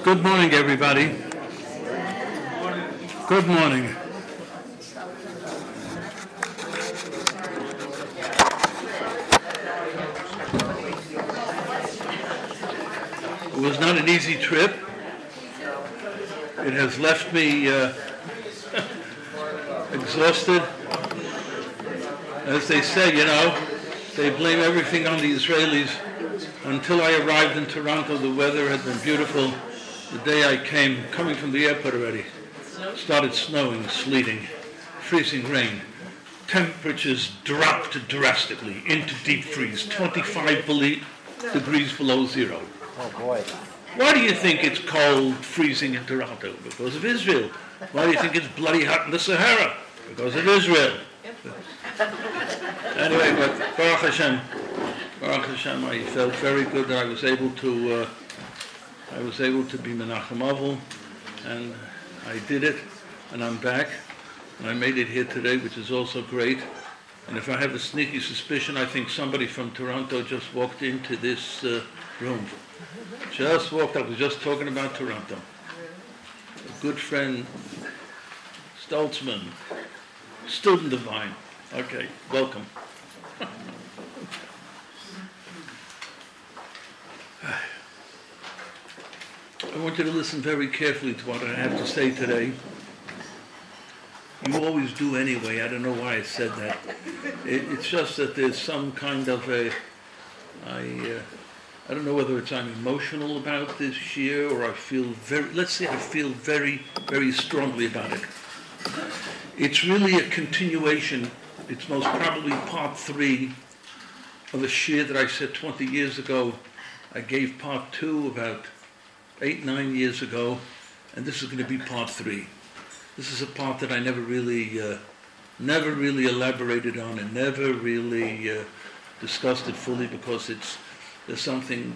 Good morning, everybody. Good morning. It was not an easy trip. It has left me exhausted. As they say, they blame everything on the Israelis. Until I arrived in Toronto, the weather had been beautiful. The day I came, coming from the airport already, started snowing, sleeting, freezing rain. Temperatures dropped drastically into deep freeze, 25 degrees below zero. Oh boy. Why do you think it's cold, freezing in Toronto? Because of Israel. Why do you think it's bloody hot in the Sahara? Because of Israel. Anyway, but Baruch Hashem, I felt very good that I was able to be Menachem Avel, and I did it, and I'm back, and I made it here today, which is also great. And if I have a sneaky suspicion, I think somebody from Toronto just walked into this room. Just walked up. I was just talking about Toronto. A good friend, Stoltzman, student of mine. Okay, welcome. I want you to listen very carefully to what I have to say today. You always do anyway. I don't know why I said that. It's just that there's some kind of I don't know whether I'm emotional about this year or I feel very, very strongly about it. It's really a continuation. It's most probably part 3 of a shir that I said 20 years ago. I gave part 2 about 8-9 years ago, and this is going to be part 3. This is a part that I never really elaborated on and never really discussed it fully because there's something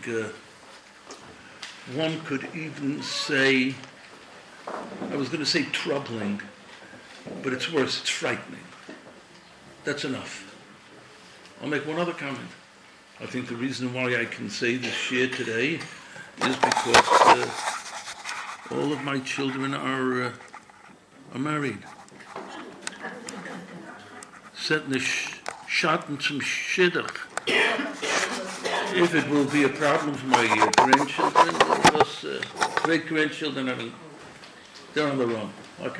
one could even say, I was going to say troubling, but it's worse, it's frightening. That's enough. I'll make one other comment. I think the reason why I can say this shir today is because all of my children are married. Setne Schatten zum Schiddach. If it will be a problem for my grandchildren, because great-grandchildren, they're on their own. Okay.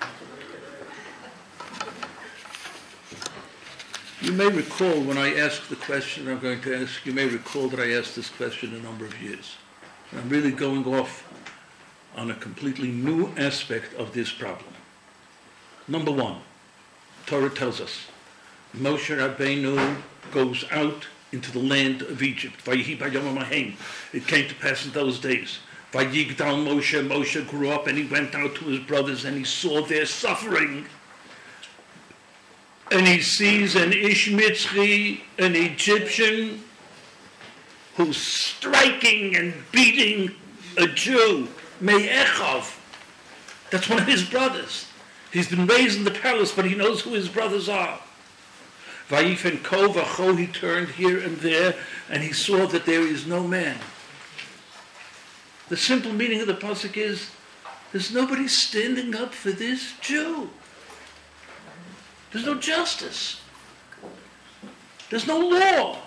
You may recall when I asked the question I'm going to ask, you may recall that I asked this question a number of years. And I'm really going off on a completely new aspect of this problem. Number 1, Torah tells us, Moshe Rabbeinu goes out into the land of Egypt. Vayihi b'yom ha'hem. It came to pass in those days. Vayigdal Moshe. Moshe grew up and he went out to his brothers and he saw their suffering. And he sees an Ish Mitzri, an Egyptian, who's striking and beating a Jew, Me'echav. That's one of his brothers. He's been raised in the palace, but he knows who his brothers are. Vayifen Ko Vacho, he turned here and there, and he saw that there is no man. The simple meaning of the pasuk is, there's nobody standing up for this Jew. There's no justice. There's no law.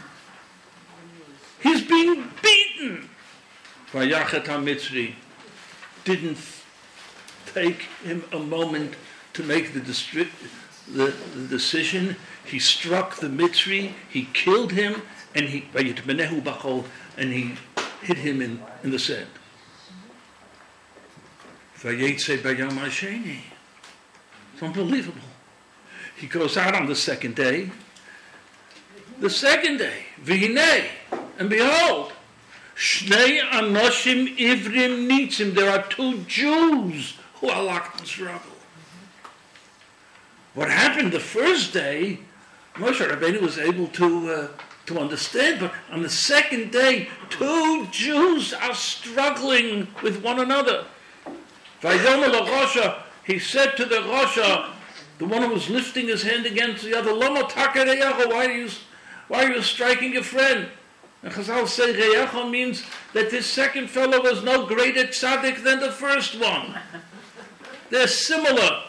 He's being beaten. Vayachet HaMitzri didn't take him a moment to make the decision. He struck the Mitzri, he killed him, and he hid him in the sand. Vayetze Bayam Hasheni. It's unbelievable. He goes out on the second day. The second day, V'hinei, and behold, Shnei Anoshim Ivrim Nitzim. There are 2 Jews who are locked in struggle. What happened the first day, Moshe Rabbeinu was able to understand, but on the second day, 2 Jews are struggling with one another. Vayom el Rosha, he said to the Rosha, the one who was lifting his hand against the other, Lama Takareyahu, why are you striking your friend? And Chazal say Reyecha means that this second fellow was no greater tzaddik than the first one. They're similar.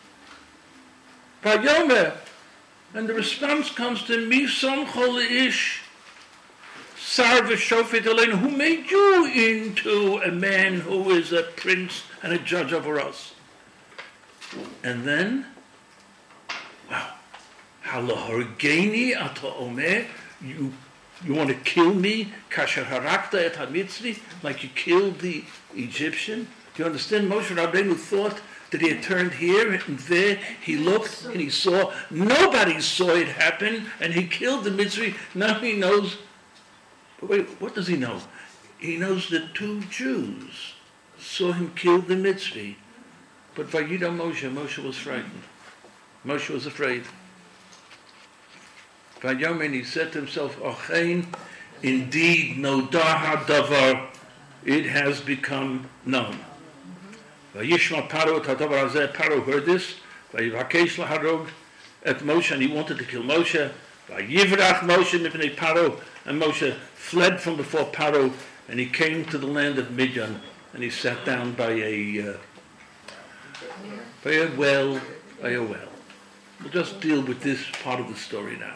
Vayomer, and the response comes to Mi Somcho Ish Sar v'Shofet Aleinu, who made you into a man who is a prince and a judge over us. And then, wow, Halahorgeni ata omer, you want to kill me, kasher harakta et hamitzri, like you killed the Egyptian? Do you understand? Moshe Rabbeinu thought that he had turned here and there. He looked and he saw. Nobody saw it happen, and he killed the Mitzri. Now he knows. But wait, what does he know? He knows that 2 Jews saw him kill the Mitzri. But Vayida Moshe was frightened. Moshe was afraid. Vayomer, he said to himself, Ochein, indeed, nodah davar, it has become known. Vayishma Paro tadavar hazeh, Paro heard this. Vayivakesh laharog et Moshe, and he wanted to kill Moshe. Vayivrach Moshe mipnei Paro, and Moshe fled from before Paro, and he came to the land of Midian, and he sat down by a well. We'll just deal with this part of the story now.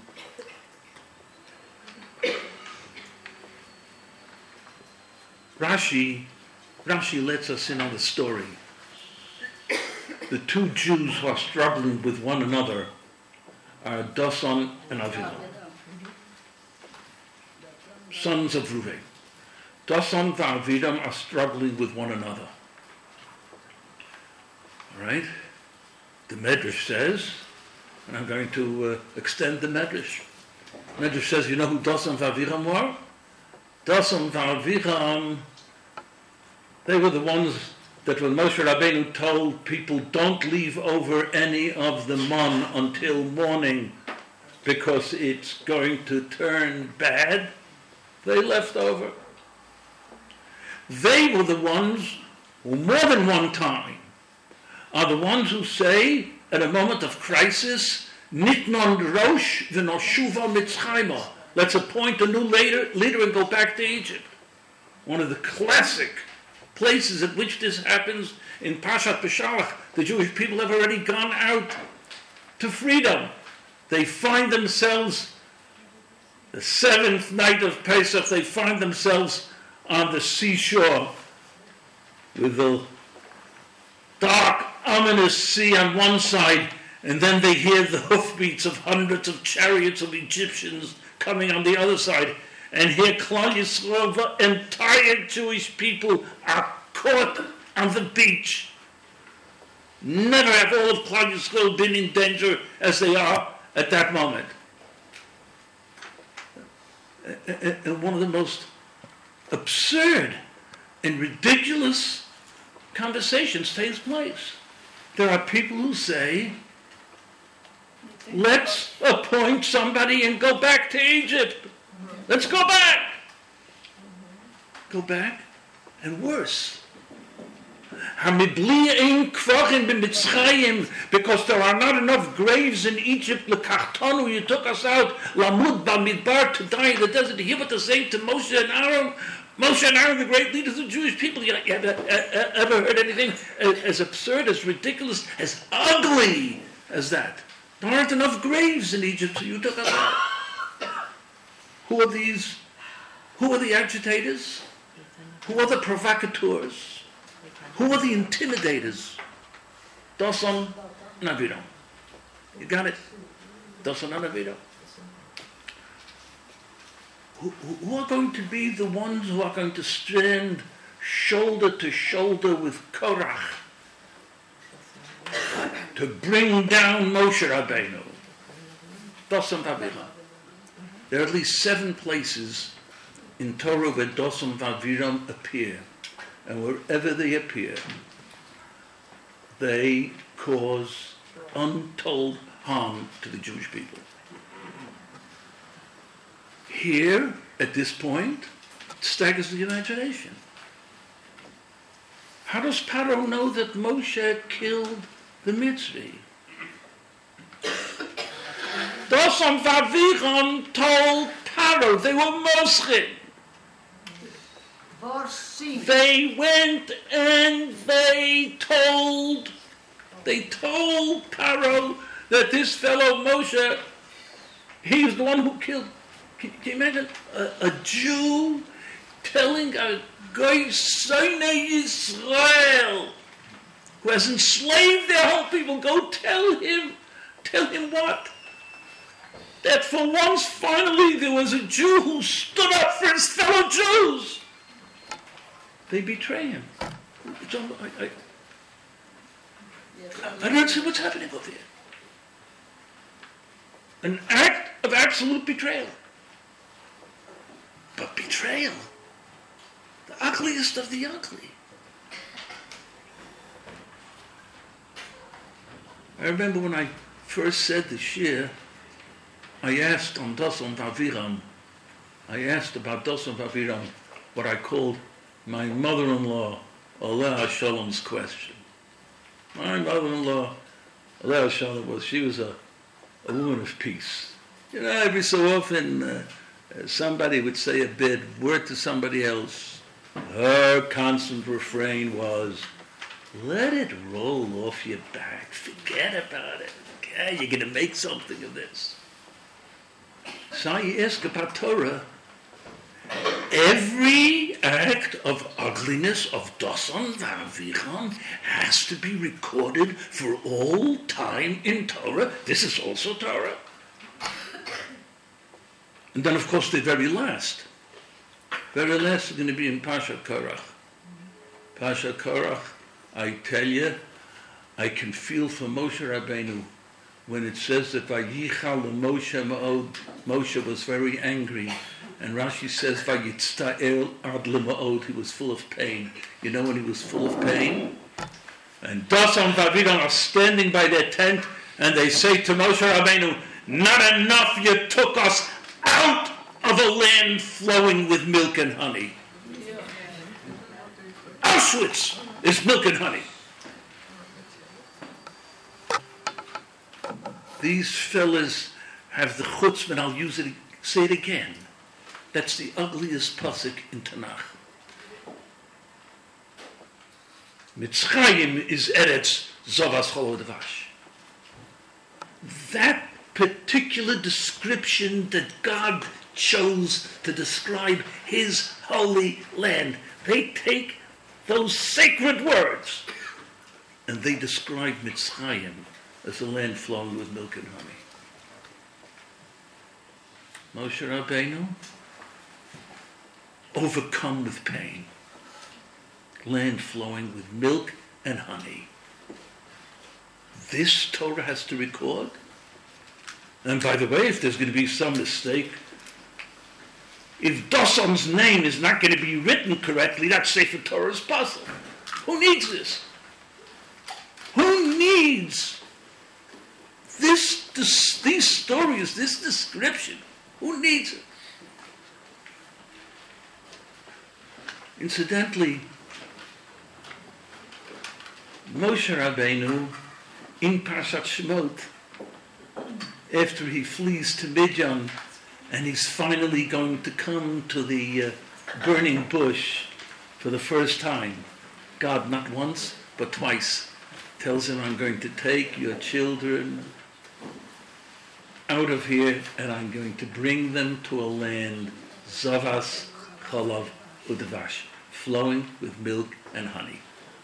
Rashi lets us in on the story. The 2 Jews who are struggling with one another are Dasan and Aviram, sons of Reuven. Dasan and Aviram are struggling with one another. All right? The Medrash says, and I'm going to extend the Medrash. Medrash says, you know who Dasan and Aviram were? Dasan and Aviram, they were the ones that when Moshe Rabbeinu told people, don't leave over any of the man until morning because it's going to turn bad, they left over. They were the ones who more than one time are the ones who say, at a moment of crisis, Nitnon Rosh v'noshuva Mitzchayma. Let's appoint a new leader and go back to Egypt. One of the classic places at which this happens in Parshat Beshalach. The Jewish people have already gone out to freedom. They find themselves, the 7th night of Pesach, they find themselves on the seashore with the dark, ominous sea on one side, and then they hear the hoofbeats of hundreds of chariots of Egyptians coming on the other side. And here Klal Yisrael, the entire Jewish people, are caught on the beach. Never have all of Klal Yisrael been in danger as they are at that moment. And one of the most absurd and ridiculous conversations takes place. There are people who say, let's appoint somebody and go back to Egypt. Let's go back. Go back, and worse. Because there are not enough graves in Egypt. L'kachtanu, you took us out. Lamud b'midbar, to die in the desert. You hear what they're saying to Moshe and Aaron? Moshe and Aaron, the great leaders of the Jewish people. You ever heard anything as absurd, as ridiculous, as ugly as that? There aren't enough graves in Egypt, so you took us out. Who are these? Who are the agitators? Who are the provocateurs? Who are the intimidators? Dasan and Aviram. You got it? Dasan and Aviram. Who are going to be the ones who are going to stand shoulder to shoulder with Korach to bring down Moshe Rabbeinu? Dasan and Aviram. There are at least 7 places in Torah where Dasan and Aviram appear. And wherever they appear, they cause untold harm to the Jewish people. Here, at this point, it staggers the imagination. How does Paro know that Moshe killed the Mitzri? Dasan and Aviram told Paro. They were moschim. They went and they told Paro that this fellow Moshe, he's the one who killed. Can you imagine a Jew telling a Goy Seinei Yisrael who has enslaved their whole people, go tell him what? That for once finally there was a Jew who stood up for his fellow Jews. They betray him. I don't understand what's happening over here. An act of absolute betrayal. But betrayal, the ugliest of the ugly. I remember when I first said the shir, I asked on Dasan Vaviram, about Dasan Vaviram, what I called my mother-in-law, Aleh Shalom's question. My mother-in-law, Aleh Shalom, she was a woman of peace. You know, every so often somebody would say a bad word to somebody else. Her constant refrain was, let it roll off your back. Forget about it. Okay, you're going to make something of this. So you ask about Torah. Every act of ugliness, of Dasan V'Aviram, has to be recorded for all time in Torah. This is also Torah. And then, of course, the very last is going to be in Pasha Korach. Pasha Korach, I tell you, I can feel for Moshe Rabbeinu when it says that Vayichal Moshe Ma'od, Moshe was very angry. And Rashi says, Vayitzta'el ad lema'od, he was full of pain. You know when he was full of pain? And Dasan Vaviram are standing by their tent, and they say to Moshe Rabbeinu, not enough, you took us out of a land flowing with milk and honey. Auschwitz is milk and honey. These fellas have the chutzpah, and I'll say it again. That's the ugliest pasuk in Tanakh. Mitzrayim is Eretz Zavas Chol Dvash. That particular description that God chose to describe his holy land, they take those sacred words and they describe Mitzrayim as a land flowing with milk and honey. Moshe Rabbeinu, overcome with pain, land flowing with milk and honey. This Torah has to record. And by the way, if there's going to be some mistake, if Dasan's name is not going to be written correctly, that Sefer Torah is puzzled. Who needs this? Who needs these stories, this description? Who needs it? Incidentally, Moshe Rabbeinu in Parashat Shemot, after he flees to Midian and he's finally going to come to the burning bush for the first time, God not once but twice tells him, I'm going to take your children out of here and I'm going to bring them to a land, Zavas Chalav Udvash, flowing with milk and honey.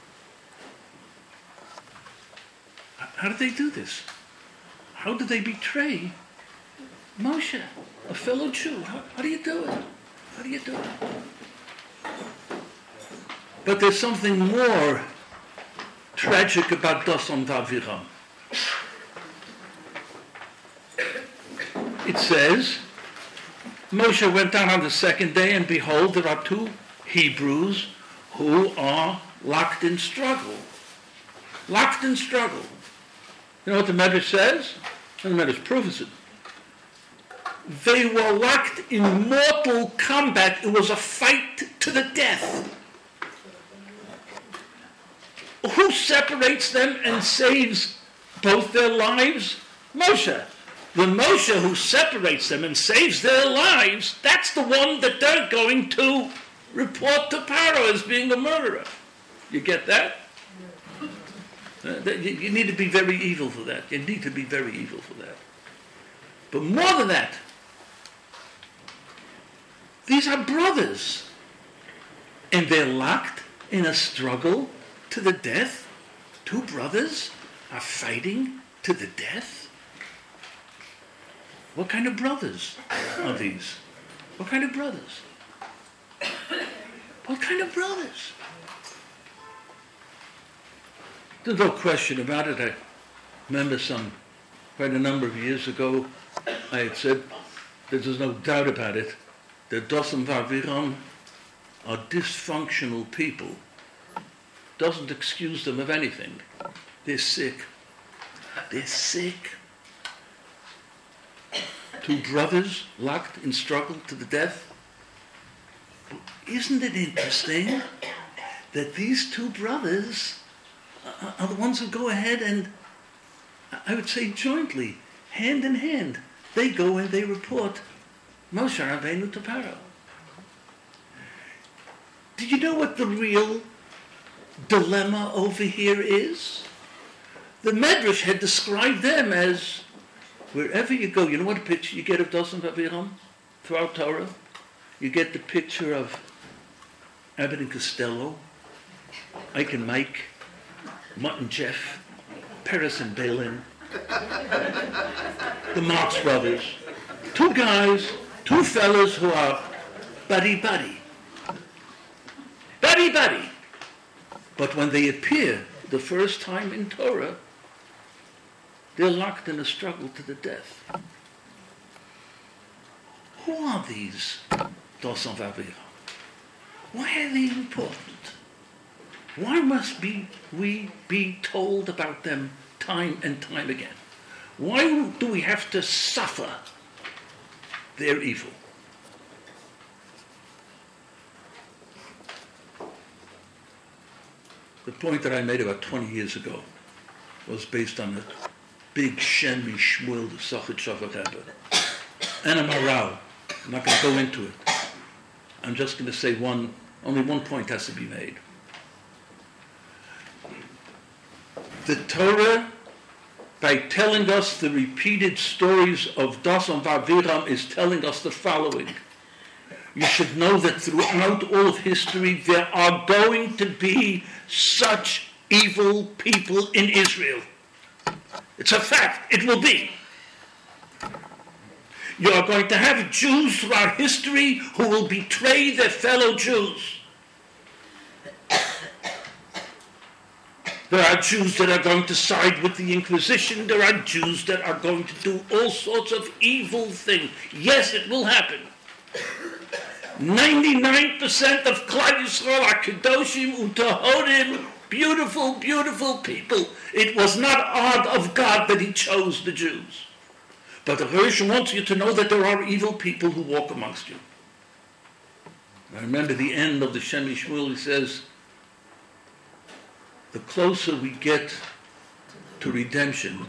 How did they do this? How did they betray Moshe, a fellow Jew? How do you do it? How do you do it? But there's something more tragic about Dasan V'Aviram. It says, Moshe went down on the second day, and behold, there are two Hebrews who are locked in struggle. Locked in struggle. You know what the Medrash says? And the Medrash proves it. They were locked in mortal combat. It was a fight to the death. Who separates them and saves both their lives? Moshe. The Moshe who separates them and saves their lives, that's the one that they're going to report to Paro as being a murderer. You get that? You need to be very evil for that. You need to be very evil for that. But more than that, these are brothers. And they're locked in a struggle to the death. Two brothers are fighting to the death. What kind of brothers are these? What kind of brothers? What kind of brothers? There's no question about it. I remember quite a number of years ago, I had said that there's no doubt about it, that Dosan Vaviram are dysfunctional people. Doesn't excuse them of anything. They're sick. They're sick. Two brothers locked in struggle to the death. But isn't it interesting that these two brothers are the ones who go ahead and, I would say jointly, hand in hand, they go and they report Moshe Rabbeinu to Paro. Do you know what the real dilemma over here is? The Medrash had described them as, wherever you go, you know what picture you get of Dosan Vaviram throughout Torah? You get the picture of Abbott and Costello, Ike and Mike, Mutt and Jeff, Peres and Balin, the Marx brothers. Two guys, two fellas who are buddy-buddy. Buddy-buddy. But when they appear the first time in Torah, they're locked in a struggle to the death. Who are these Dosan Vaviram? Why are they important? Why must we be told about them time and time again? Why do we have to suffer their evil? The point that I made about 20 years ago was based on a big Shem Shmuel, the Sochet Shofar Rebbe, and a Maral. I'm not going to go into it. I'm just going to say only one point has to be made. The Torah, by telling us the repeated stories of Dosan Vaviram, is telling us the following. You should know that throughout all of history, there are going to be such evil people in Israel. It's a fact. It will be. You are going to have Jews throughout history who will betray their fellow Jews. There are Jews that are going to side with the Inquisition. There are Jews that are going to do all sorts of evil things. Yes, it will happen. 99% of Klal Yisrael are Kedoshim Utahorim, beautiful, beautiful people. It was not odd of God that he chose the Jews. But the Rosh wants you to know that there are evil people who walk amongst you. I remember the end of the Shem Shmuel, he says, the closer we get to redemption,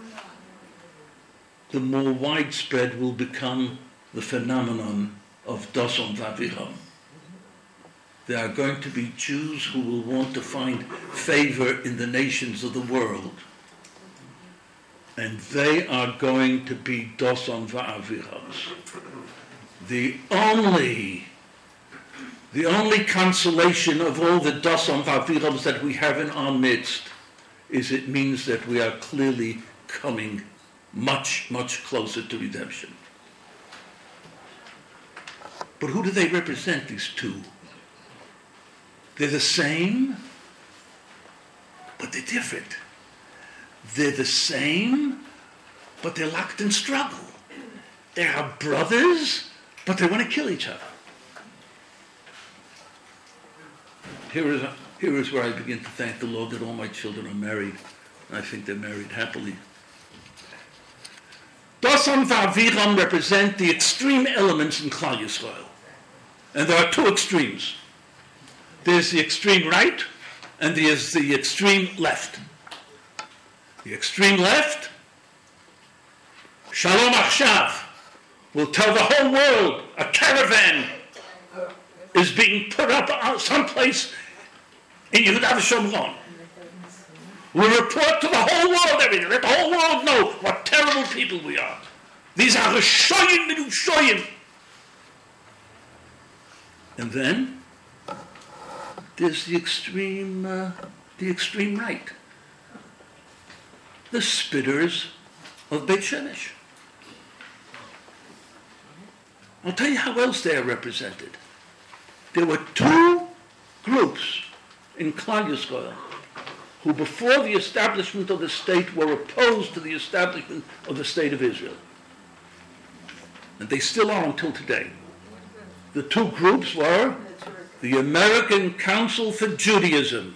the more widespread will become the phenomenon of Dosan Vaviram. There are going to be Jews who will want to find favor in the nations of the world. And they are going to be Dosan Vavirams. The only consolation of all the Dosan Vavirams that we have in our midst is it means that we are clearly coming much, much closer to redemption. But who do they represent, these two? They're the same, but they're different. They're the same, but they're locked in struggle. They are brothers, but they want to kill each other. Here is where I begin to thank the Lord that all my children are married. I think they're married happily. Dosan Vaviram represent the extreme elements in Klal Yisrael. And there are two extremes. There's the extreme right, and there's the extreme left. The extreme left, Shalom Achshav will tell the whole world a caravan is being put up someplace in Yehuda V'Shomron. We'll report to the whole world everything. Let the whole world know what terrible people we are. These are Rishoyim Menushoyim. And then there's the extreme right. The spitters of Beit Shemesh. I'll tell you how else they are represented. There were two groups in Klal Yisrael who before the establishment of the state were opposed to the establishment of the state of Israel. And they still are until today. The two groups were the American Council for Judaism,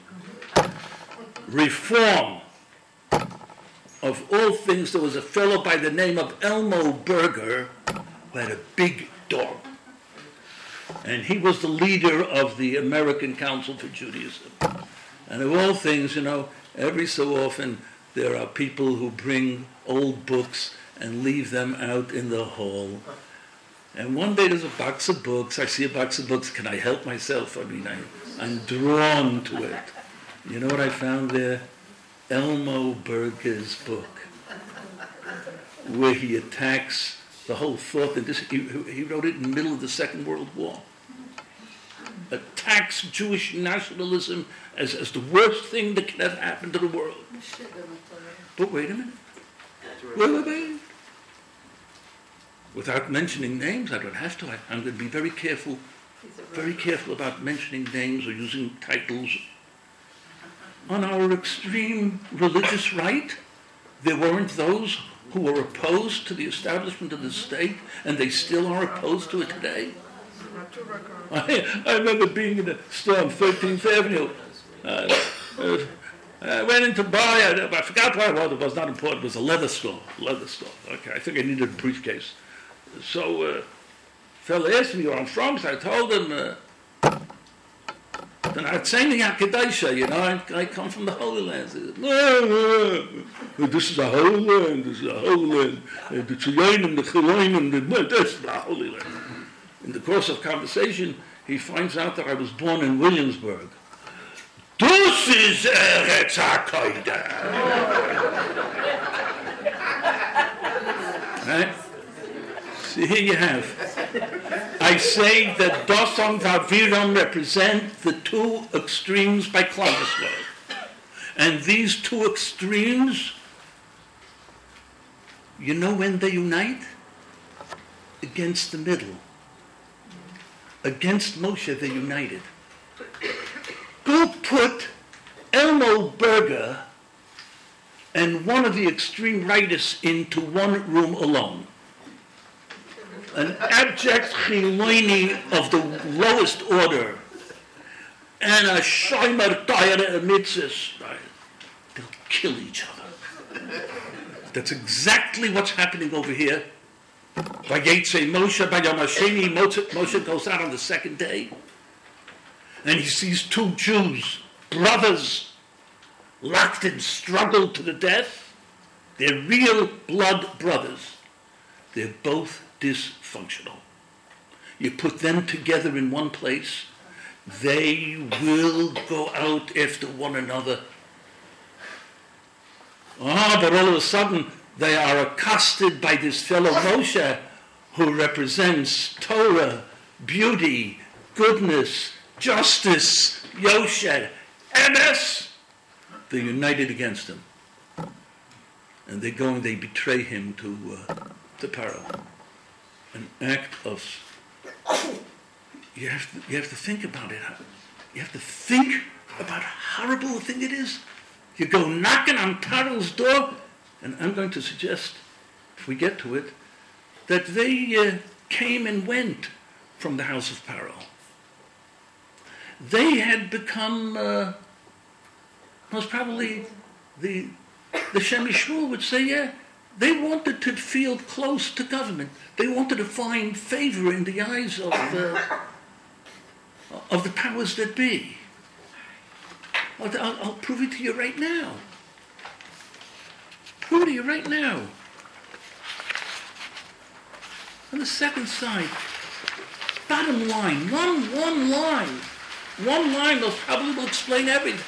Reform. Of all things, there was a fellow by the name of Elmo Berger who had a big dog. And he was the leader of the American Council for Judaism. And of all things, every so often there are people who bring old books and leave them out in the hall. And one day there's a box of books. I see a box of books. Can I help myself? I'm drawn to it. You know what I found there? Elmo Berger's book, where he attacks the whole thought that he wrote it in the middle of the Second World War. Attacks Jewish nationalism as the worst thing that can ever happen to the world. But wait a minute. Wait. Without mentioning names, I don't have to. I'm going to be very careful about mentioning names or using titles. On our extreme religious right, there weren't those who were opposed to the establishment of the state, and they still are opposed to it today. I remember being in a store on 13th Avenue. I went in to buy, I forgot what it was not important, it was a leather store. Okay, I think I needed a briefcase. So a fellow asked me where I'm from, so I told him, then I'd say the Akadesha, I come from the Holy Land. He said, no, this is a Holy Land, The Tziyonim, the Chilonim, this is the Holy Land. In the course of conversation, he finds out that I was born in Williamsburg. This is Eretz HaKodesh. Right? So here you have. I say that Dosam Vaviram represent the two extremes by Klal Yisrael. And these two extremes, you know when they unite? Against the middle. Against Moshe they united. Go put Elmo Berger and one of the extreme rightists into one room alone. An abject Chiloni of the lowest order and a Shomer Tayra Emitzis. They'll kill each other. That's exactly what's happening over here. By Yetze Moshe, by Yom HaSheni, Moshe goes out on the second day, and he sees two Jews, brothers, locked in struggle to the death. They're real blood brothers. They're both dysfunctional. You put them together in one place, they will go out after one another. But all of a sudden, they are accosted by this fellow Moshe, who represents Torah, beauty, goodness, justice, Yosher, Emes. They're united against him. And they go and they betray him to Paro. An act of... You have to think about it. You have to think about how horrible a thing it is. You go knocking on Paro's door, and I'm going to suggest, if we get to it, that they came and went from the house of Paro. They had become, most probably, the Shem Yishmuel would say, they wanted to feel close to government. They wanted to find favor in the eyes of the powers that be. I'll prove it to you right now. Prove it to you right now. On the second side, bottom line, one line. One line that probably will explain everything.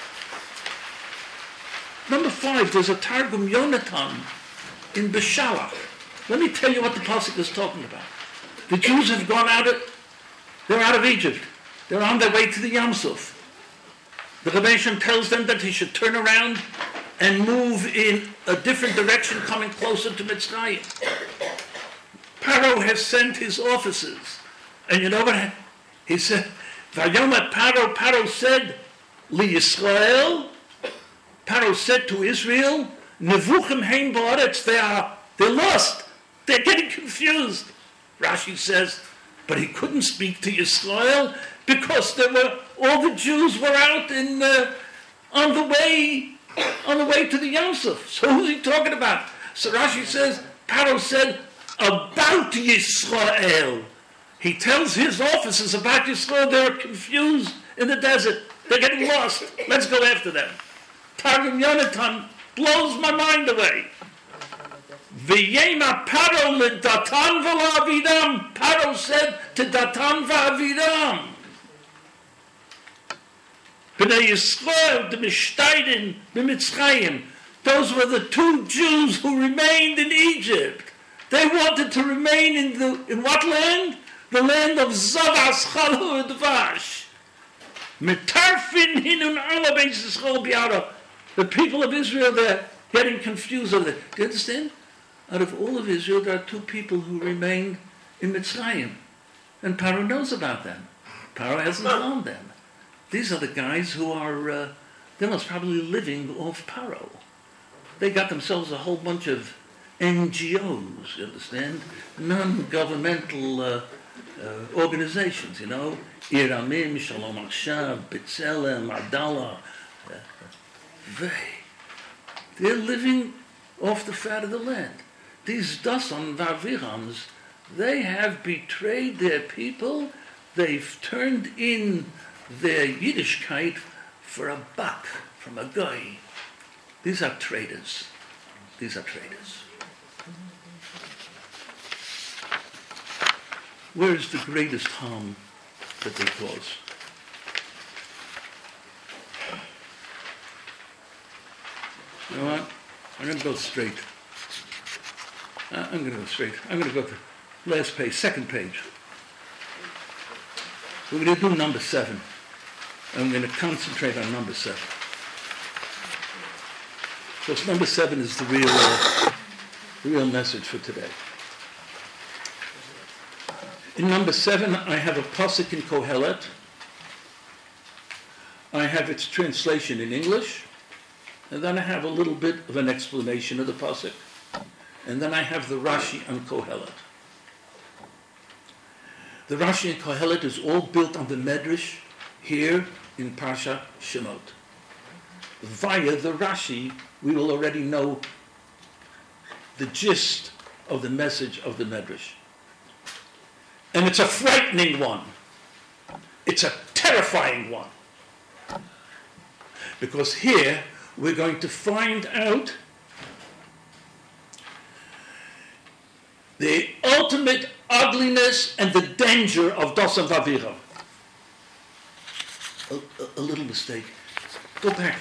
Number 5, there's a Targum Yonatan in Beshalach. Let me tell you what the pasuk is talking about. The Jews have gone they're out of Egypt. They're on their way to the Yam Suf. The Rebbeinu tells them that he should turn around and move in a different direction, coming closer to Mitzrayim. Paro has sent his officers. And you know what he said? Vayomer Paro said, Li Yisrael, Paro said to Israel, Nevuchim hein ba'aretz, they're lost. They're getting confused. Rashi says, but he couldn't speak to Yisrael because all the Jews were out on the way to the Yam Suf. So who's he talking about? So Rashi says, Paro said about Yisrael. He tells his officers about Yisrael. They're confused in the desert. They're getting lost. Let's go after them. Targum Yonatan blows my mind away. V'yema Paro l'Datan v'la'avidam. Paro said to Datan v'avidam, B'nai Yisrael d'mishtayden b'Mitzrayim. Those were the 2 Jews who remained in Egypt. They wanted to remain in what land? The land of Zavas, Chalu, and Dvash. Metarfin hinun ala beis Yisrael bi'ara. The people of Israel, they're getting confused over it. Do you understand? Out of all of Israel, there are 2 people who remained in Mitzrayim. And Paro knows about them. Paro hasn't found them. These are the guys who are, they're most probably living off Paro. They got themselves a whole bunch of NGOs, you understand? Non-governmental organizations, you know? Iramim, Shalom Akshav, B'Tselem, Ardallah. They're living off the fat of the land. These Dasan Varvirams, they have betrayed their people. They've turned in their Yiddishkeit for a buck from a guy. These are traitors. These are traitors. Where is the greatest harm that they cause? You know what? I'm going to go straight. I'm going to go to the last page, second page. We're going to do number 7. I'm going to concentrate on number 7. Because number 7 is the real message for today. In number 7, I have a pasuk in Kohelet. I have its translation in English. And then I have a little bit of an explanation of the pasuk. And then I have the Rashi on Kohelet. The Rashi in Kohelet is all built on the Medrash here in Parsha Shemot. Via the Rashi, we will already know the gist of the message of the Medrash. And it's a frightening one. It's a terrifying one. Because here we're going to find out the ultimate ugliness and the danger of Dasan V'Aviram. A little mistake. Go back.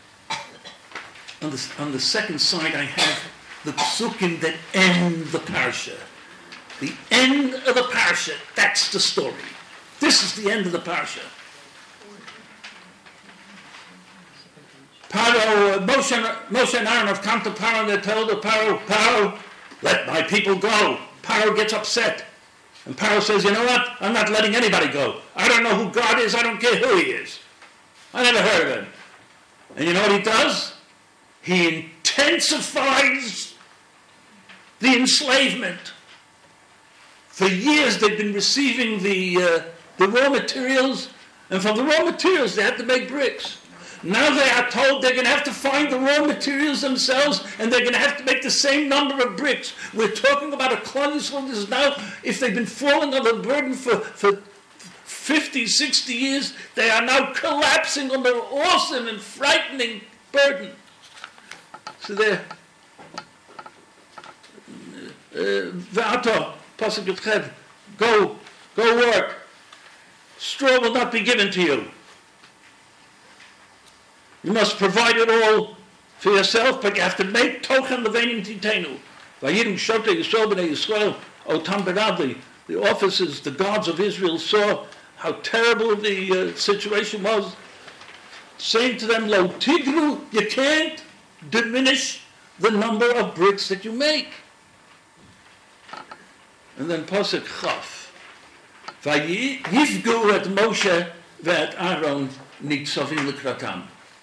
On the second side, I have the psukim that end the parsha. The end of the parsha, that's the story. This is the end of the parsha. Moshe and Aaron have come to Paro and they told Paro, let my people go. Paro gets upset. And Paro says, you know what? I'm not letting anybody go. I don't know who God is. I don't care who he is. I never heard of him. And you know what he does? He intensifies the enslavement. For years they've been receiving the raw materials, and from the raw materials they had to make bricks. Now they are told they're going to have to find the raw materials themselves, and they're going to have to make the same number of bricks. We're talking about a Klal one. This is now, if they've been falling under the burden for 50, 60 years, they are now collapsing under an awesome and frightening burden. So they're Pasuk Yud, go work. Straw will not be given to you. You must provide it all for yourself, but you have to make Tochen Levenim Titenu. Vayidum Shotei Yisrael B'nei Yisrael, Otam Beradli. The officers, the guards of Israel saw how terrible the situation was, saying to them, Lo Tigru, you can't diminish the number of bricks that you make. And then Pasuk Chaf. Vayifgu et Moshe ve'et Aaron nitzavim lekratam.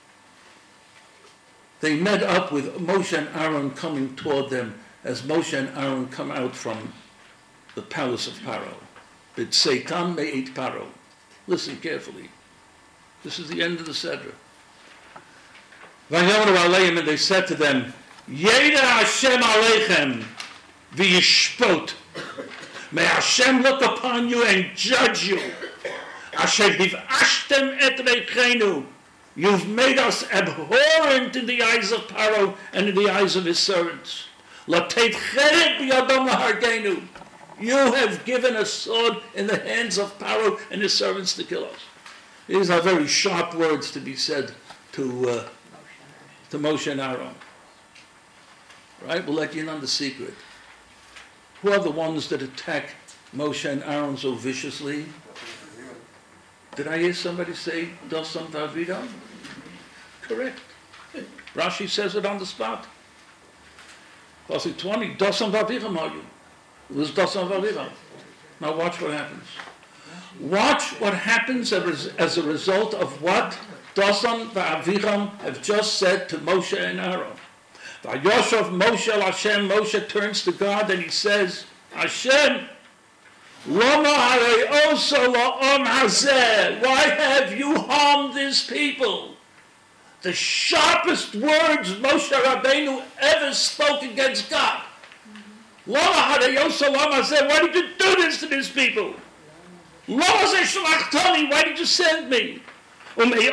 They met up with Moshe and Aaron coming toward them as Moshe and Aaron come out from the palace of Paro. B'tzeitam me'et Paro. Listen carefully. This is the end of the Sedra. Vayomru aleim, and they said to them, Yeda Hashem aleichem v'yishpot. May Hashem look upon you and judge you. Asher hivashtem et reichenu. You've made us abhorrent in the eyes of Paro and in the eyes of his servants. Lateit cheret b'yadam lahargenu. You have given a sword in the hands of Paro and his servants to kill us. These are very sharp words to be said to Moshe and Aaron. Right? We'll let you in on the secret. Who are the ones that attack Moshe and Aaron so viciously? Did I hear somebody say Dosam Vaviram? Correct. Rashi says it on the spot. Pasuk 20, Dosam Vaviram are you? It was Dosam Vaviram. Now watch what happens. Watch what happens as a result of what Dosam Vaviram have just said to Moshe and Aaron. Vayoshav Moshe el Hashem, Moshe turns to God and he says, Hashem, Lama harei oso la'om hazeh. Why have you harmed this people? The sharpest words Moshe Rabbeinu ever spoke against God. Lama harei oso la'om hazeh. Why did you do this to these people? Lama zeh shalachthani. Why did you send me? From the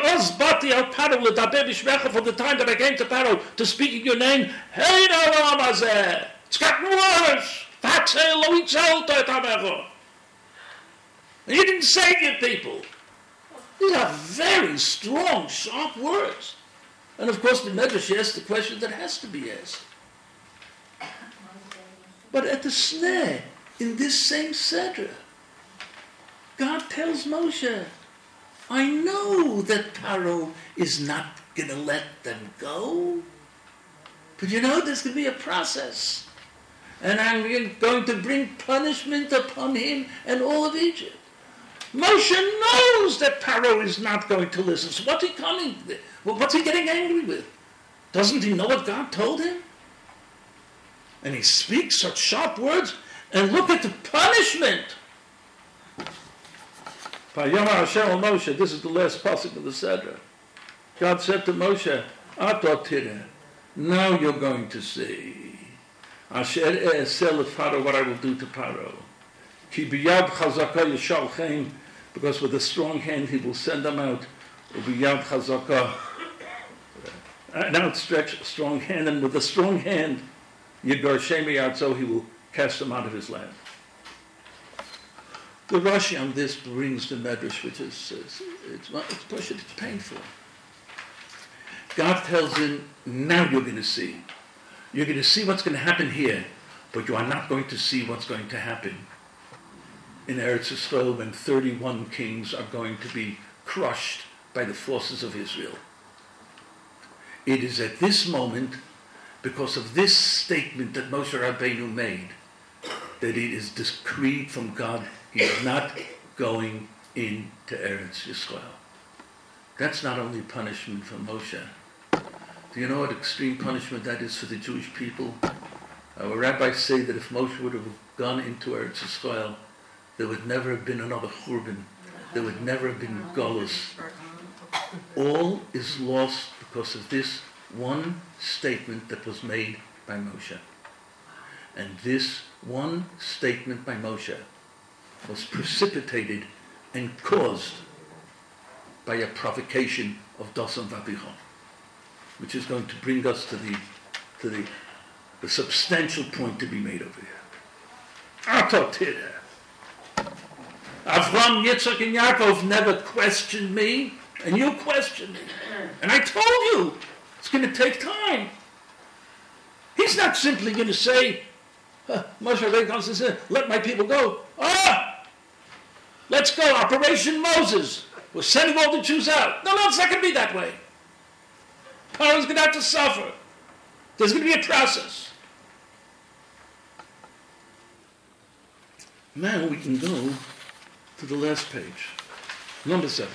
time that I came to Paro to speak in your name, hey, it's gotten worse. You didn't save your people. These are very strong, sharp words. And of course, the Medrash asks the question that has to be asked. But at the snare, in this same Sedra, God tells Moshe, I know that Paro is not going to let them go. But you know, there's going to be a process. And I'm going to bring punishment upon him and all of Egypt. Moshe knows that Paro is not going to listen. So what's he coming with? Well, what's he getting angry with? Doesn't he know what God told him? And he speaks such sharp words. And look at the punishment. Vayomar Hashem el Moshe, this is the last pasuk of the Sedra. God said to Moshe, Ato tira, now you're going to see. Asher e'esel Paro, what I will do to Paro. Ki biyad chazaka yishalchem, because with a strong hand he will send them out. Ubiyad chazaka, an outstretched strong hand, and with a strong hand, Yigar Shemi Arzo, he will cast them out of his land. The Rashi on this brings the Medrash, which is, it's painful. God tells him, now you're going to see. You're going to see what's going to happen here, but you are not going to see what's going to happen in Eretz Yisrael when 31 kings are going to be crushed by the forces of Israel. It is at this moment, because of this statement that Moshe Rabbeinu made, that it is decreed from God, he is not going into Eretz Yisrael. That's not only punishment for Moshe. Do you know what extreme punishment that is for the Jewish people? Our rabbis say that if Moshe would have gone into Eretz Yisrael, there would never have been another Churban. There would never have been Golus. All is lost because of this one statement that was made by Moshe. And this one statement by Moshe was precipitated and caused by a provocation of Dosam Vaviram, which is going to bring us to the substantial point to be made over here. Atotira. Avram, Yitzchak, and Yaakov never questioned me, and you questioned me. And I told you, it's going to take time. He's not simply going to say, Moshe Rabbeinu comes and says, let my people go. Let's go, Operation Moses. We're sending all the Jews out. No, it's not going to be that way. Paro's going to have to suffer. There's going to be a process. Now we can go to the last page, number 7.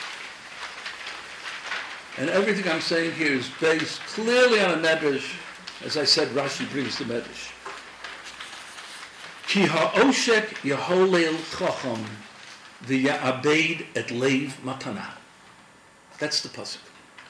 And everything I'm saying here is based clearly on a medrash. As I said, Rashi brings the medrash. Ki ha'oshek yaholel chacham v'ya'abeid et leiv matana. That's the pasuk.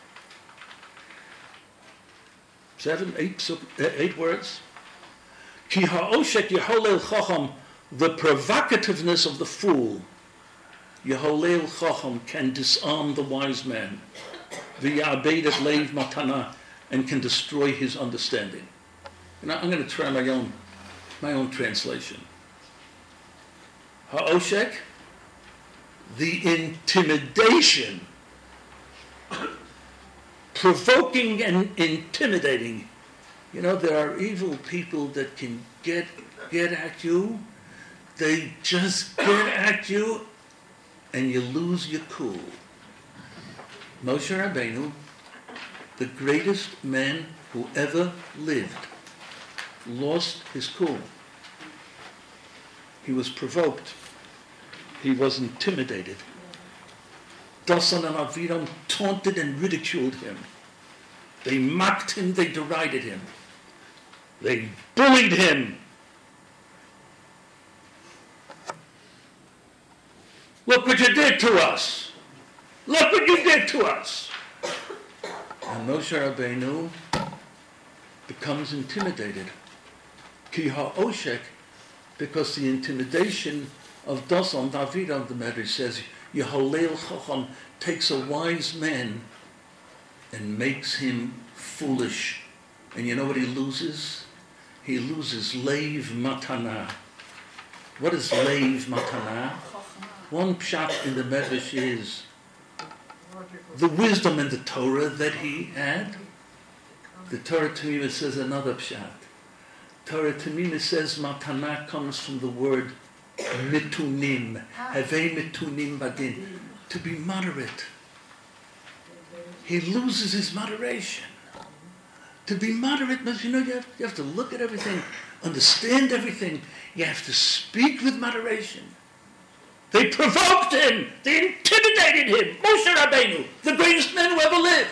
8 words. Ki ha'oshek yaholel chacham, the provocativeness of the fool. Yaholel chacham can disarm the wise man. V'ya'abeid et leiv matana, and can destroy his understanding. And I'm going to try my own translation. Ha'oshek, the intimidation, provoking and intimidating. You know, there are evil people that can get at you. They just get at you, and you lose your cool. Moshe Rabbeinu, the greatest man who ever lived, lost his cool. He was provoked. He was intimidated. Dasan and Aviram taunted and ridiculed him. They mocked him, they derided him. They bullied him. Look what you did to us. Look what you did to us. And Moshe Rabbeinu becomes intimidated. Ki ha'oshek, because the intimidation of Dasan, Aviram, the Medrash says, Yeholel Chacham takes a wise man and makes him foolish. And you know what he loses? He loses Leiv Matana. What is Leiv Matana? One pshat in the Medrash is the wisdom and the Torah that he had. The Torah Tamima says another pshat. Torah Tamima says Matana comes from the word mitunim. Havei mitunim badin. To be moderate. He loses his moderation. To be moderate means, you have to look at everything, understand everything. You have to speak with moderation. They provoked him. They intimidated him. Moshe Rabbeinu, the greatest man who ever lived.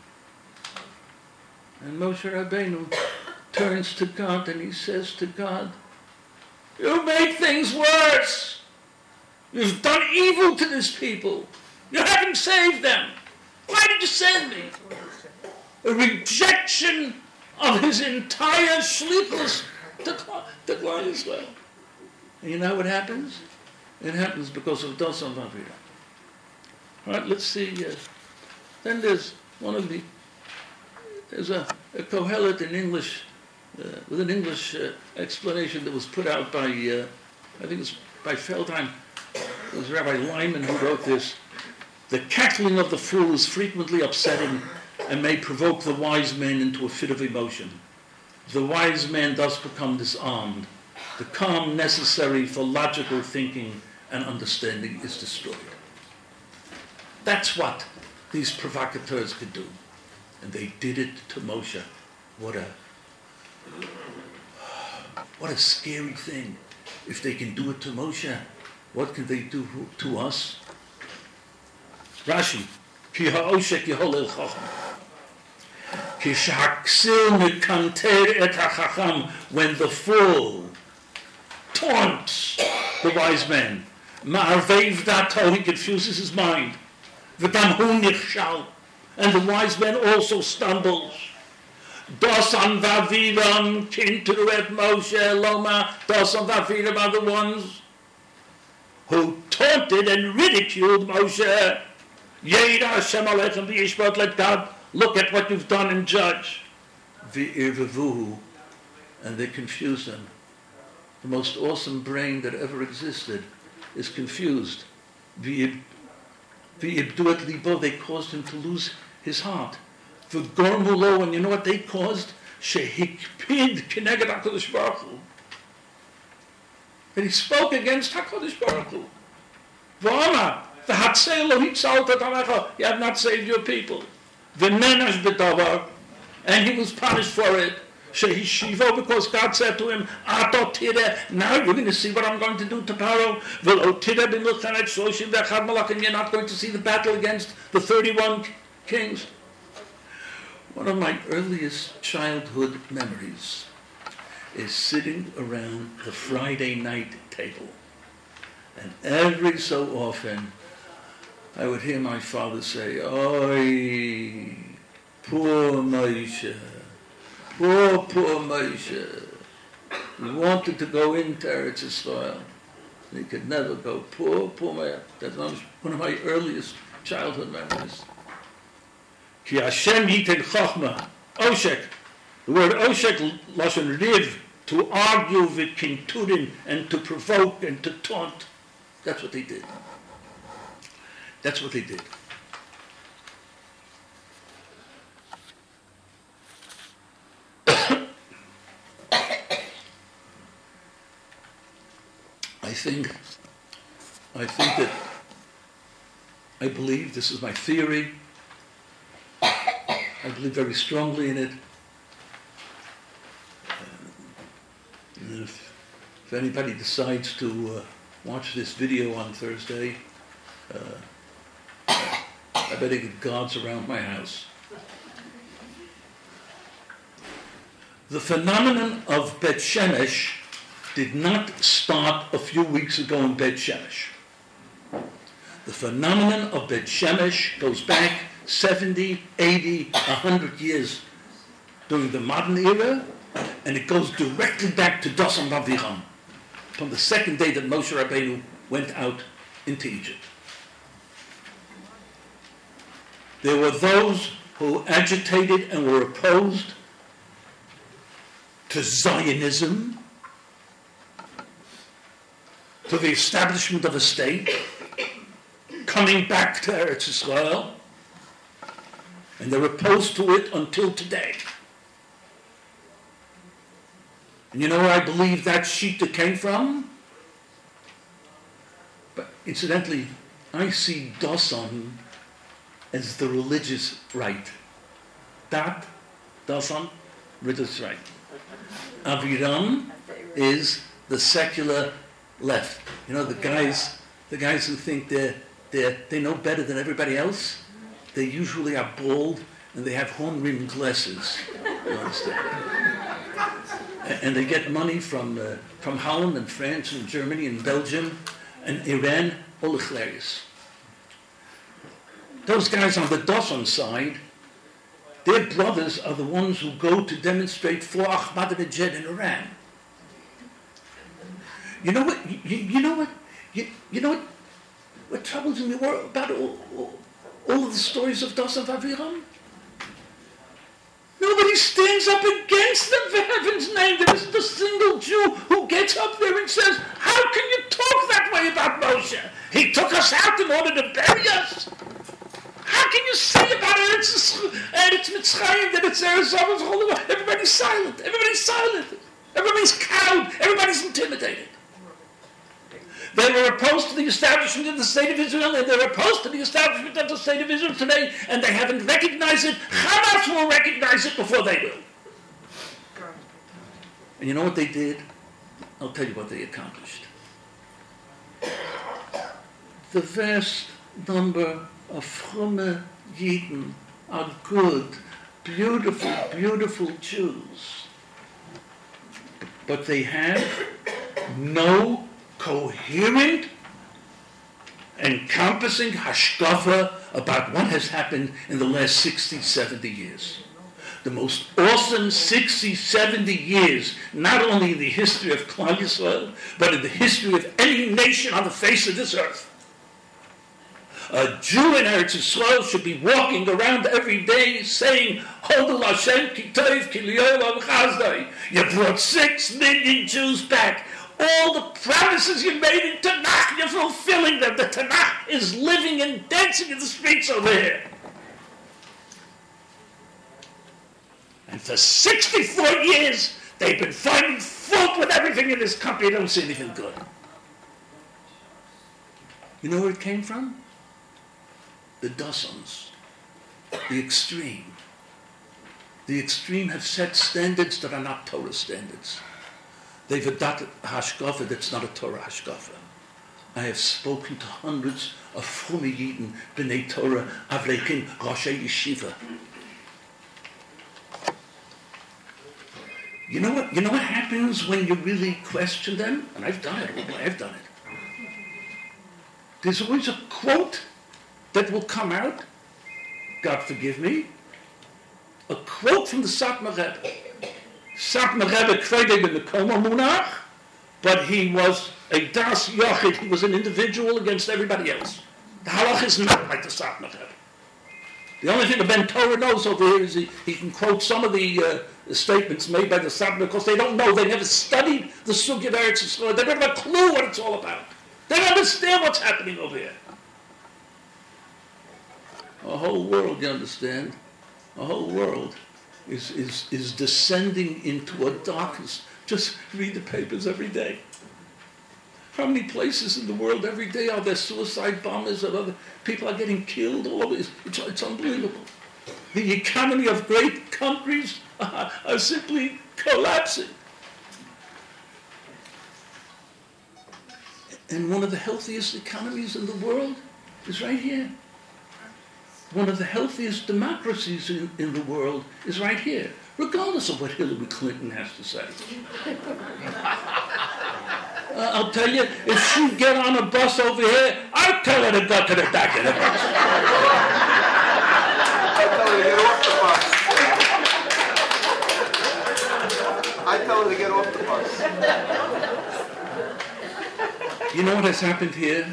And Moshe Rabbeinu turns to God and he says to God, you made things worse. You've done evil to this people. You haven't saved them. Why did you send me? A rejection of his entire shlichus to Klal Yisrael. And you know what happens? It happens because of Dasan Aviram. All right, let's see. Then there's there's a Kohelet in English, with an English explanation that was put out by, I think it's by Feldheim. It was Rabbi Lyman who wrote this. The cackling of the fool is frequently upsetting and may provoke the wise man into a fit of emotion. The wise man thus become disarmed. The calm necessary for logical thinking and understanding is destroyed. That's what these provocateurs could do. And they did it to Moshe. What a scary thing. If they can do it to Moshe, what can they do to us? Rashi, Ki ha'oshek yeholel chacham. Ki sha'aksil mekanter et ha'chacham, when the fool taunts the wise man. Ma'arveiv dato, he confuses his mind. V'gam hu nichshal, and the wise man also stumbles. Dasan v'aviram kintu et Moshe loma. Dasan v'aviram are the ones who taunted and ridiculed Moshe. Yeda Hashem alechem v'yishbot, let God look at what you've done and judge. V'irvavuhu, and they confuse him. the most awesome brain that ever existed, is confused. They caused him to lose his heart. V'gormulo, and you know what they caused? Shehikpid kineged HaKadosh Baruch Hu. And he spoke against HaKadosh Baruch Hu. V'amar, v'hatzei lo hitzalta tamecha, you have not saved your people. V'nenash b'davar, and he was punished for it. Shehishivo, because God said to him, Ato tire, now you're going to see what I'm going to do to Paro. V'lo tire b'milchanet shloshim v'echad malach, and you're not going to see the battle against the 31 kings. One of my earliest childhood memories is sitting around the Friday night table. And every so often, I would hear my father say, "Oi, poor Moshe, poor Moshe. He wanted to go into Eretz Yisrael. He could never go. Poor Moshe." That's one of my earliest childhood memories. Ki Hashem yiten chochma, oshek. The word oshek, lashon riv, to argue with kinturin and to provoke and to taunt. That's what they did. That's what they did. I believe, this is my theory, I believe very strongly in it. And if anybody decides to watch this video on Thursday, I better get guards around my house. The phenomenon of Bet Shemesh did not start a few weeks ago in Bet Shemesh. The phenomenon of Bet Shemesh goes back 70, 80, 100 years during the modern era, and it goes directly back to Dosan Aviram, from the second day that Moshe Rabbeinu went out into Egypt. There were those who agitated and were opposed to Zionism, to the establishment of a state, coming back to Eretz Yisrael, and they're opposed to it until today. And you know where I believe that Shita came from? But incidentally, I see Dosan as the religious right. Dat, Dosan, religious right. Aviram is the secular left. You know, the guys who think they know better than everybody else, they usually are bald and they have horn-rimmed glasses. You understand? And they get money from Holland and France and Germany and Belgium and Iran, all the hilarious. Those guys on the Dosan side, their brothers are the ones who go to demonstrate for Ahmadinejad in Iran. You know what? You know what? You know what troubles me about all of the stories of Dosan Aviram? Nobody stands up against them, for heaven's name. There isn't a single Jew who gets up there and says, "How can you talk that way about Moshe? He took us out in order to bury us." How can you say about Eretz Mitzrayim that it's Eretz? Everybody's silent. Everybody's silent. Everybody's cowed. Everybody's intimidated. They were opposed to the establishment of the State of Israel, and they're opposed to the establishment of the State of Israel today, and they haven't recognized it. Hamas will recognize it before they will. And you know what they did? I'll tell you what they accomplished. The vast number of Fromme Yidden are good, beautiful, beautiful Jews. But they have no coherent, encompassing hashkafa about what has happened in the last 60, 70 years. The most awesome 60, 70 years, not only in the history of Klal Yisrael, but in the history of any nation on the face of this earth. A Jew in Eretz Yisrael should be walking around every day saying, "Hodel Hashem ki tov ki li'olam chazdai." You brought 6 million Jews back. All the promises you made in Tanakh, you're fulfilling them. The Tanakh is living and dancing in the streets over here. And for 64 years, they've been finding fault with everything in this country. They don't see anything good. You know where it came from? The Dawsons. The extreme. The extreme have set standards that are not Torah standards. They've adopted a hashkafa that's not a Torah hashkafa. I have spoken to hundreds of Chumei Yidden, B'nai Torah, Avleikim, Roshei Yeshiva. You know what happens when you really question them? And I've done it. I've done it. There's always a quote that will come out. God forgive me. A quote from the Satmar Rebbe. Satmar Rebbe kvedeg in the Koma Munach, but he was a Das Yochid. He was an individual against everybody else. The halach is not like the Satmar Rebbe. The only thing the Ben Torah knows over here is he can quote some of the statements made by the Satmar because they don't know. They never studied the Sugya of Eretz Yisrael. They don't have a clue what it's all about. They don't understand what's happening over here. A whole world, you understand? A whole world is descending into a darkness. Just read the papers every day. How many places in the world every day are there suicide bombers or other people are getting killed all over? It's unbelievable. The economy of great countries are simply collapsing. And one of the healthiest economies in the world is right here. One of the healthiest democracies in the world is right here, regardless of what Hillary Clinton has to say. I'll tell you, if she'd get on a bus over here, I'd tell her to go to the back of the bus. I'd tell her to get off the bus. I'd tell her to get off the bus. You know what has happened here?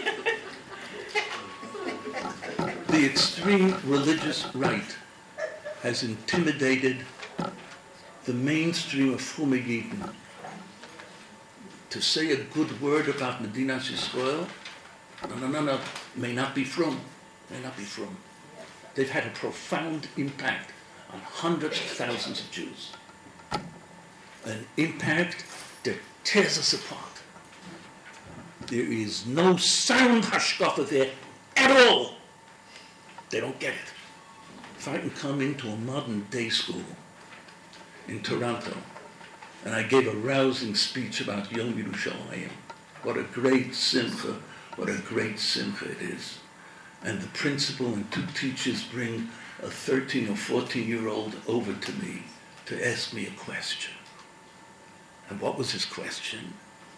The extreme religious right has intimidated the mainstream of Chumei Yidden. To say a good word about Medinas Yisrael, no, may not be from. They've had a profound impact on hundreds of thousands of Jews. An impact that tears us apart. There is no sound hashkafa there at all. They don't get it. If I can come into a modern day school in Toronto, and I gave a rousing speech about Yom Yerushalayim, what a great simcha it is. And the principal and two teachers bring a 13 or 14-year-old over to me to ask me a question. And what was his question?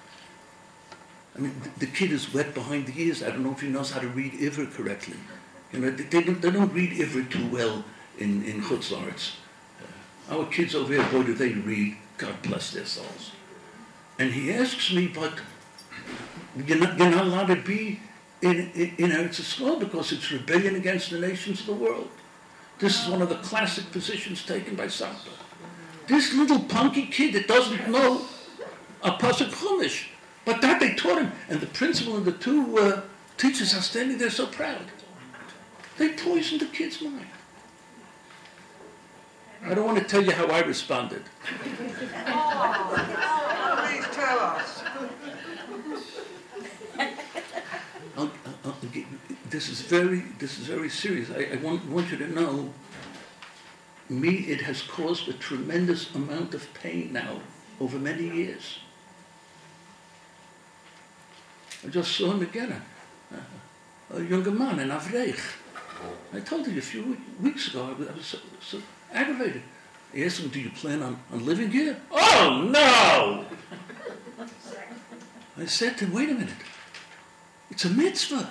I mean, the kid is wet behind the ears. I don't know if he knows how to read Ivr correctly. You know, they don't read Ivr too well in Chutz La'aretz. Our kids over here, boy, do they read. God bless their souls. And he asks me, but you're not allowed to be in Eretz Yisrael because it's rebellion against the nations of the world. This is one of the classic positions taken by Santa. This little punky kid that doesn't know a pasuk Chumash, but that they taught him. And the principal and the two teachers are standing there so proud. They poisoned the kid's mind. I don't want to tell you how I responded. Please tell us. This is very serious. I want you to know, me, it has caused a tremendous amount of pain now over many years. I just saw him again, a younger man, an Avreich. I told you a few weeks ago, I was so aggravated. I asked him, do you plan on living here? Oh, no! I said to him, wait a minute. It's a mitzvah.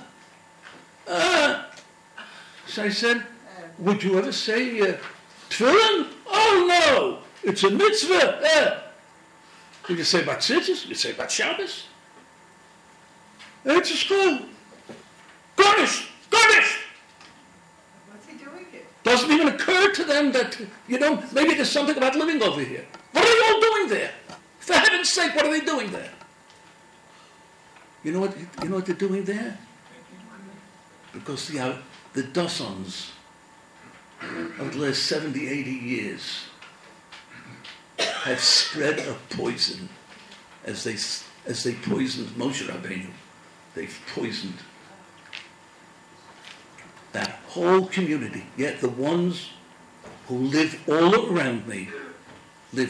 So I said, would you ever say tefillin? Oh, no! It's a mitzvah. Would you say about tzitzis? You say about Shabbos? It's a school. Garnish! What's he doing here? Doesn't even occur to them that, maybe there's something about living over here. What are they all doing there? For heaven's sake, what are they doing there? You know what they're doing there? Because the dozens of the last 70, 80 years have spread a poison as they poisoned Moshe Rabbeinu. They've poisoned that whole community. Yet the ones who live all around me, they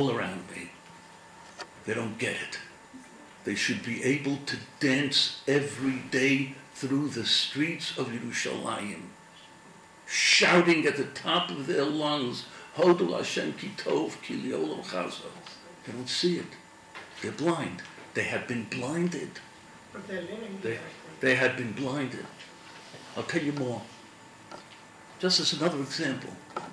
don't get it. They should be able to dance every day through the streets of Yerushalayim, shouting at the top of their lungs, Hodul Hashem ki tov ki li'olam chazo. They don't see it. They're blind. They have been blinded. But they're living there. They have been blinded. I'll tell you more. Just as another example.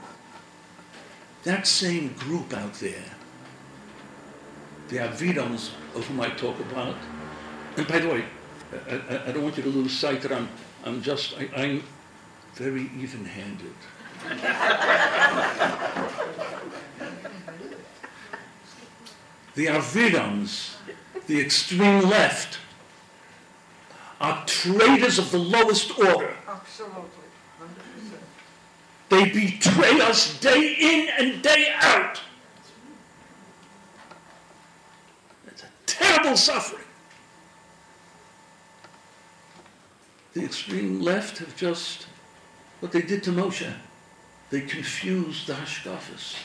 That same group out there, the Avidoms of whom I talk about, and by the way, I don't want you to lose sight that I'm very even-handed. The Avidoms, the extreme left, are traitors of the lowest order. Absolutely. 100%. They betray us day in and day out. It's a terrible suffering. The extreme left have just, what they did to Moshe, they confused the Hashkafas.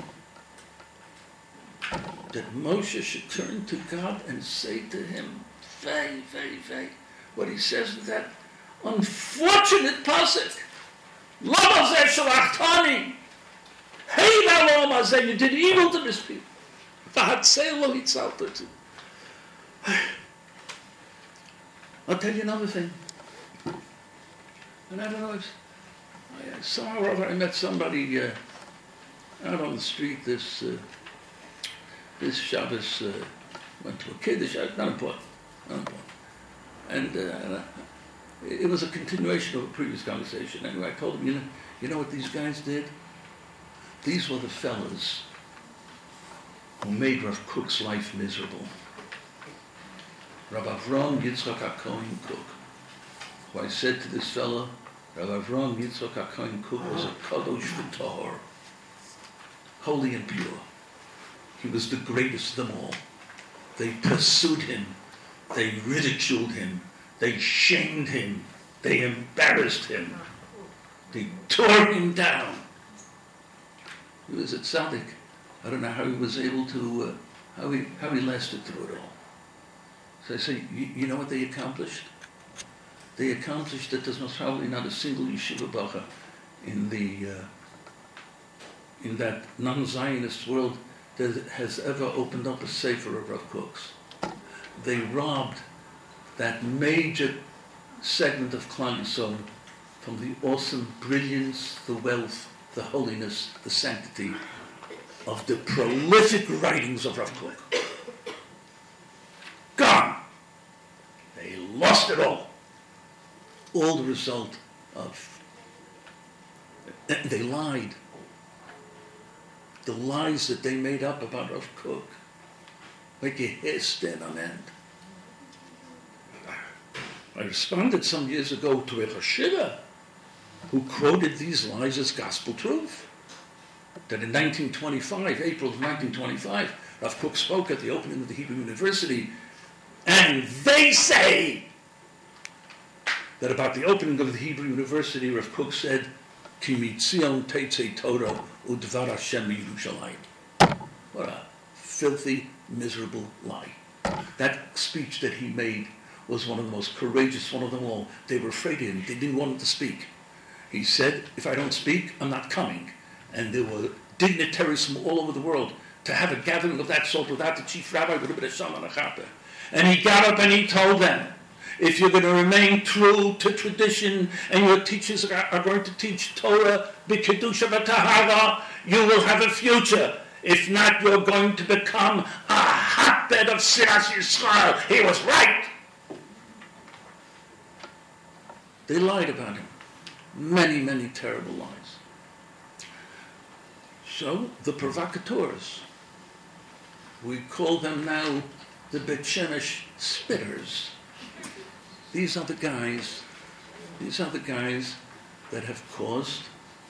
That Moshe should turn to God and say to him, very, very, very, what he says is that unfortunate pasuk, Lama zeh shalachtani, hey thou Lama zeh, you did evil to this people. V'hatzei lo hitzalta. I'll tell you another thing. And I don't know if somehow or other I met somebody out on the street this Shabbos, went to a Kiddush, not important. And it was a continuation of a previous conversation. Anyway, I told him, you know what these guys did? These were the fellas who made Rav Kook's life miserable. Rav Avram Yitzchak HaKohen Kook, who I said to this fellow, Rav Avram Yitzchak HaKohen Kook was a kadosh v'tahor, holy and pure. He was the greatest of them all. They pursued him. They ridiculed him. They shamed him. They embarrassed him. They tore him down. He was a tzaddik. I don't know how he was able to, how he lasted through it all. So I say, you know what they accomplished? They accomplished that there's most probably not a single yeshiva bacha in that non-Zionist world that has ever opened up a sefer of Rav Kook's. They robbed that major segment of Klal Yisrael from the awesome brilliance, the wealth, the holiness, the sanctity of the prolific writings of Rav Kook. Gone. They lost it all. All the result of... They lied. The lies that they made up about Rav Kook make your hair stand on end. I responded some years ago to a Hashira who quoted these lies as gospel truth. That in 1925, April of 1925, Rav Kook spoke at the opening of the Hebrew University, and they say that about the opening of the Hebrew University, Rav Kook said, Ki mitzion teitzei Torah udvar Hashem Yerushalayim. What a filthy, miserable lie. That speech that he made was one of the most courageous one of them all. They were afraid of him. They didn't want him to speak. He said, if I don't speak, I'm not coming. And there were dignitaries from all over the world to have a gathering of that sort without the chief rabbi would have been a sham and a chapter. And he got up and he told them, if you're going to remain true to tradition and your teachers are going to teach Torah, b'kedusha v'tahara, you will have a future. If not, you're going to become a hotbed of Siras Yisrael. He was right. They lied about him. Many, many terrible lies. So, the provocateurs, we call them now the Bet Shemesh spitters. These are the guys that have caused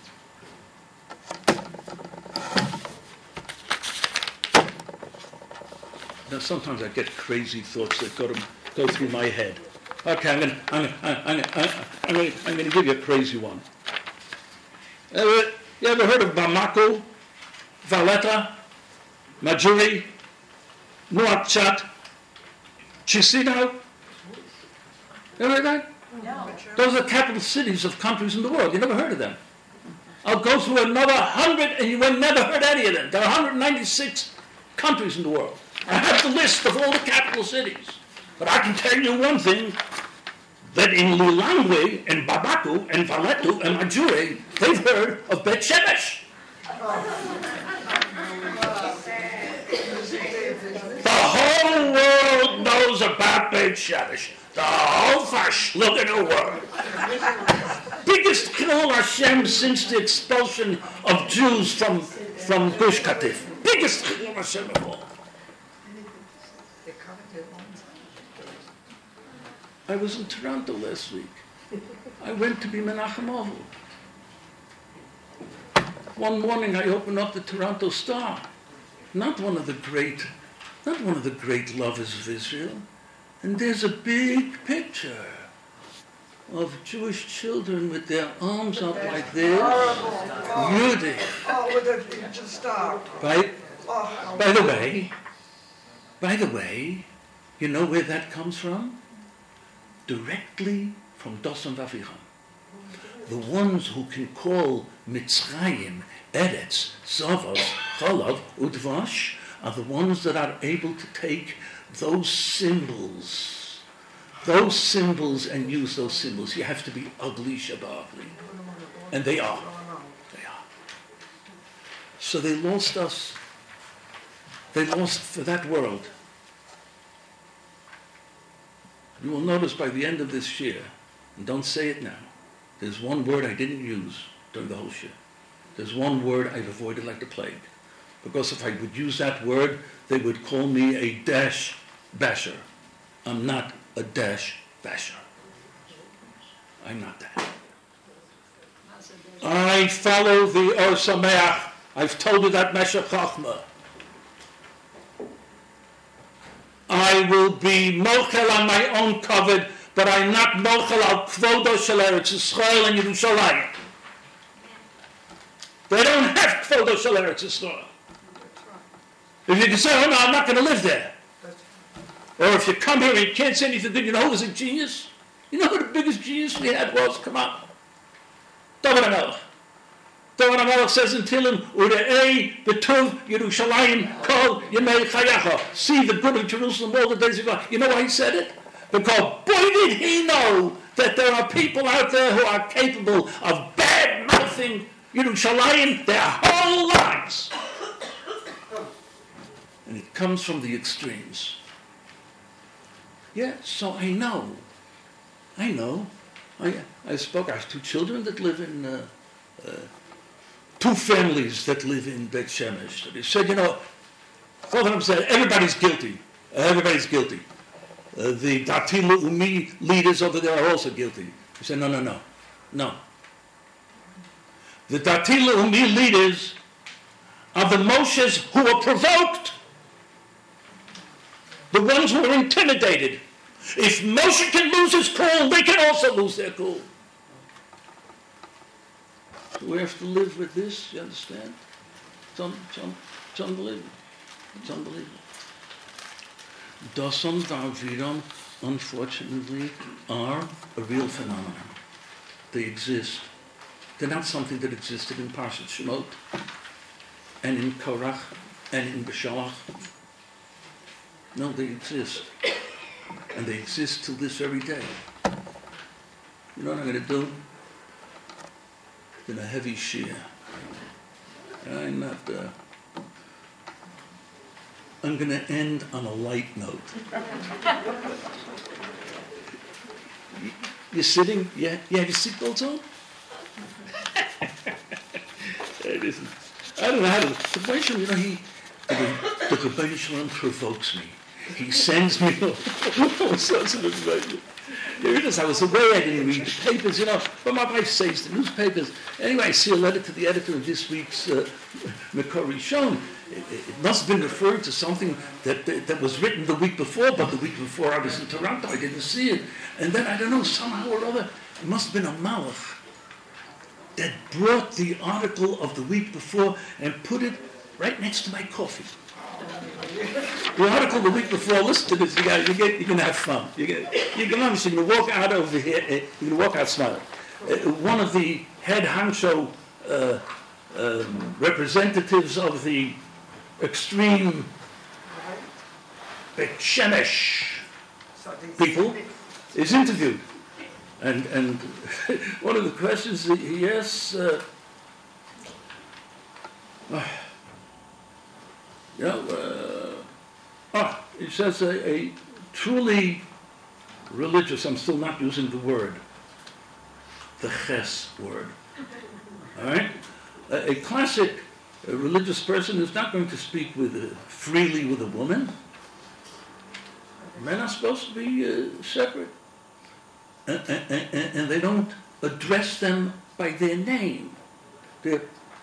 now sometimes I get crazy thoughts that go through my head. Okay, I'm gonna give you a crazy one. You ever heard of Bamako, Valletta, Majuri, Nouakchott, Chisinau? You ever heard of that? No. Those are capital cities of countries in the world. You never heard of them. I'll go through another 100 and you will never heard any of them. There are 196 countries in the world. I have the list of all the capital cities. But I can tell you one thing, that in Lilongwe and Bamako and Valletta and Majuri, they've heard of Bet Shemesh. The whole world knows about Bet Shemesh. The whole look in the world. Biggest Chilul Hashem since the expulsion of Jews from Gush Katif. Biggest Chilul Hashem of all. I was in Toronto last week. I went to be Menachem Oval. One morning I opened up the Toronto Star. Not one of the great lovers of Israel. And there's a big picture of Jewish children with their arms up like this. Yudi. Oh, with a star. By the way, you know where that comes from? Directly from Dosam Vavicham. The ones who can call Mitzrayim, Eretz, Zavos, Cholav, Udvash are the ones that are able to take those symbols and use those symbols. You have to be ugly, Shabbat. And they are. So they lost us. They lost for that world. You will notice by the end of this year, and don't say it now, there's one word I didn't use during the whole year. There's one word I've avoided like the plague. Because if I would use that word, they would call me a dash basher. I'm not a dash basher. I'm not that. I follow the Or Sameach. I've told you that Meshech Chochmah. I will be mochel on my own covet, but I'm not mochel al kvodo shel Eretz Yisrael and Yerushalayim. They don't have kvodo shel Eretz Yisrael. If you can say, oh no, I'm not going to live there. Or if you come here and you can't say anything good, you know who was a genius? You know who the biggest genius we had was? Come on. David HaMelech. David HaMelech says in Tehillim, Ure'ei b'tuv Yerushalayim kol yemei chayecha. See the good of Jerusalem all the days of God. You know why he said it? Because boy did he know that there are people out there who are capable of bad-mouthing Yerushalayim their whole lives. And it comes from the extremes. Yeah, so I know. I spoke, I have two children that live in, two families that live in Bet Shemesh. They said, you know, both of them said, everybody's guilty. Everybody's guilty. The Dati Leumi leaders over there are also guilty. He said, no. The Dati Leumi leaders are the Moshes who were provoked. The ones who were intimidated. If Moshe can lose his cool, they can also lose their cool. So we have to live with this, you understand? It's unbelievable. It's unbelievable. Dosam Daviram, unfortunately, are a real phenomenon. They exist. They're not something that existed in Parshat Shemot, and in Korach, and in Beshalach. No, they exist. And they exist till this very day. You know what I'm going to do? In a heavy shear. I'm going to end on a light note. You're sitting? Yeah, you have your seatbelts on? It isn't. I don't know how to. The Rebbeinu Shalom, you know, the Rebbeinu Shalom provokes me. He sends me all sorts of information. Here it is. I was away. I didn't read the papers, But my wife says the newspapers. Anyway, I see a letter to the editor of this week's Makor Rishon. It must have been referring to something that was written the week before, but the week before I was in Toronto. I didn't see it. And then, I don't know, somehow or other, it must have been a malach that brought the article of the week before and put it right next to my coffee. The article the week before, listen to this, you're going to have fun. You're going to walk out over here, you're going to walk out smiling. One of the head honcho representatives of the extreme Bet Shemesh people is interviewed. And one of the questions that he asks, he says a truly religious, I'm still not using the word, the ches word, all right? A classic religious person is not going to speak freely with a woman. Men are supposed to be separate. And they don't address them by their name, their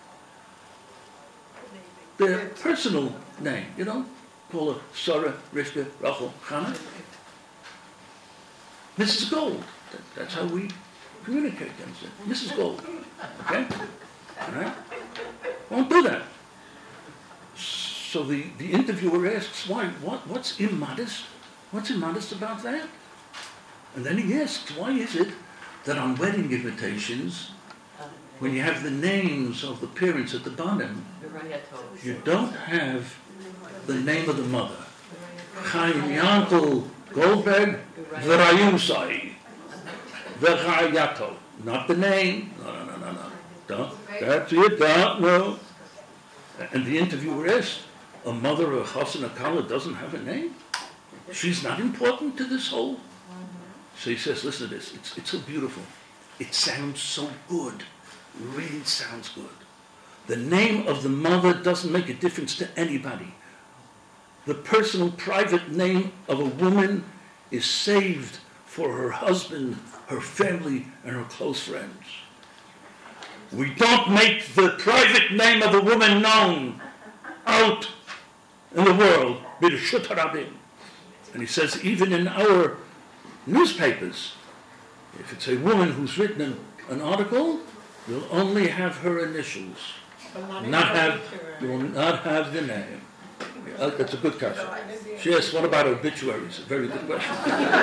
personal name. You don't call her Sarah, Rivka, Rachel, Hannah. Mrs. Gold. That's how we communicate. Mrs. Gold. Okay? All right? Won't do that. So the interviewer asks, why? What's immodest? What's immodest about that? And then he asks, why is it that on wedding invitations, when you have the names of the parents at the bottom, you don't have the name of the mother? Chaim Yankel Goldberg, V'rayusai, V'chayato. Not the name. No. Don't. That's it. Don't. No. And the interviewer asks, a mother, a chassan, a kala doesn't have a name? She's not important to this whole... So he says, listen to this, it's so beautiful. It sounds so good. It really sounds good. The name of the mother doesn't make a difference to anybody. The personal, private name of a woman is saved for her husband, her family, and her close friends. We don't make the private name of a woman known out in the world. And he says, even in our newspapers, if it's a woman who's written an article, you'll only have her initials. You will not have the name. That's a good question. She asked, what about obituaries? A very good question.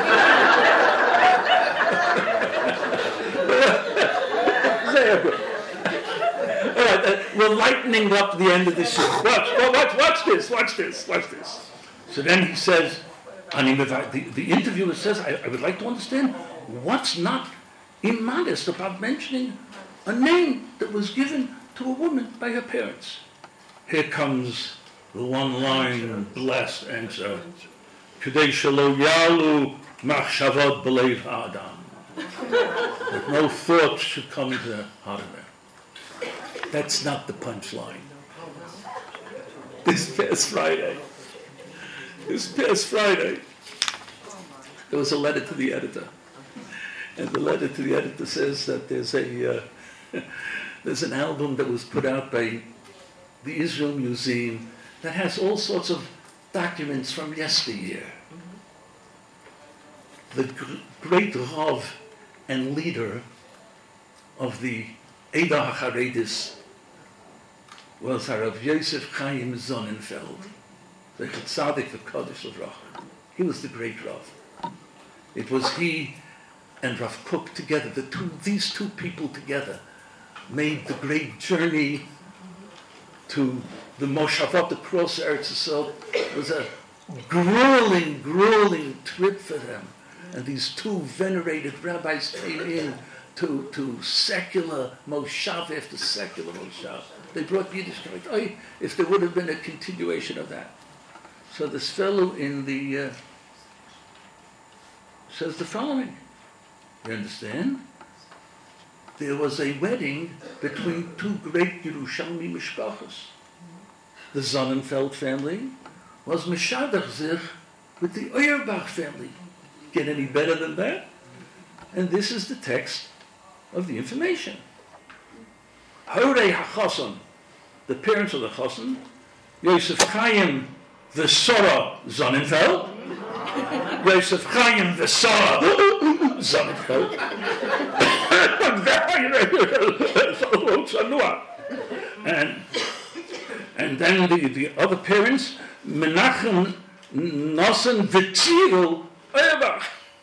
Very good. All right, we're lightening up the end of this show. Watch this. So then he says, the interviewer says, I would like to understand what's not immodest about mentioning a name that was given to a woman by her parents. Here comes the one-line blessed answer. K'dei shelo yalu machshavot b'leiv ha'adam. That no thought should come to the heart of man. That's not the punchline. This past Friday, there was a letter to the editor. And the letter to the editor says that there's an album that was put out by the Israel Museum that has all sorts of documents from yesteryear. The great Rav and leader of the Eidah HaCharedis was Rav Yosef Chaim Sonnenfeld, the Tzaddik V'Kodesh L'Vrach. He was the great Rav. It was he and Rav Kook together, these two people together, made the great journey to the Moshavot across Eretz Yisrael. It was a grueling trip for them. And these two venerated rabbis came in to secular Moshav after secular Moshav. They brought Yiddishkeit. If there would have been a continuation of that. So this fellow in the says the following. You understand? There was a wedding between two great Yerushalmi mishpachos. The Sonnenfeld family was Meshadach Zich with the Auerbach family. Get any better than that? And this is the text of the information. Horei HaChoson, the parents of the Choson, Yosef Chaim Vesora Sonnenfeld, Yosef Chaim Vesora Sonnenfeld, and then the other parents, Menachem Nosson V'Tzirul Erbach.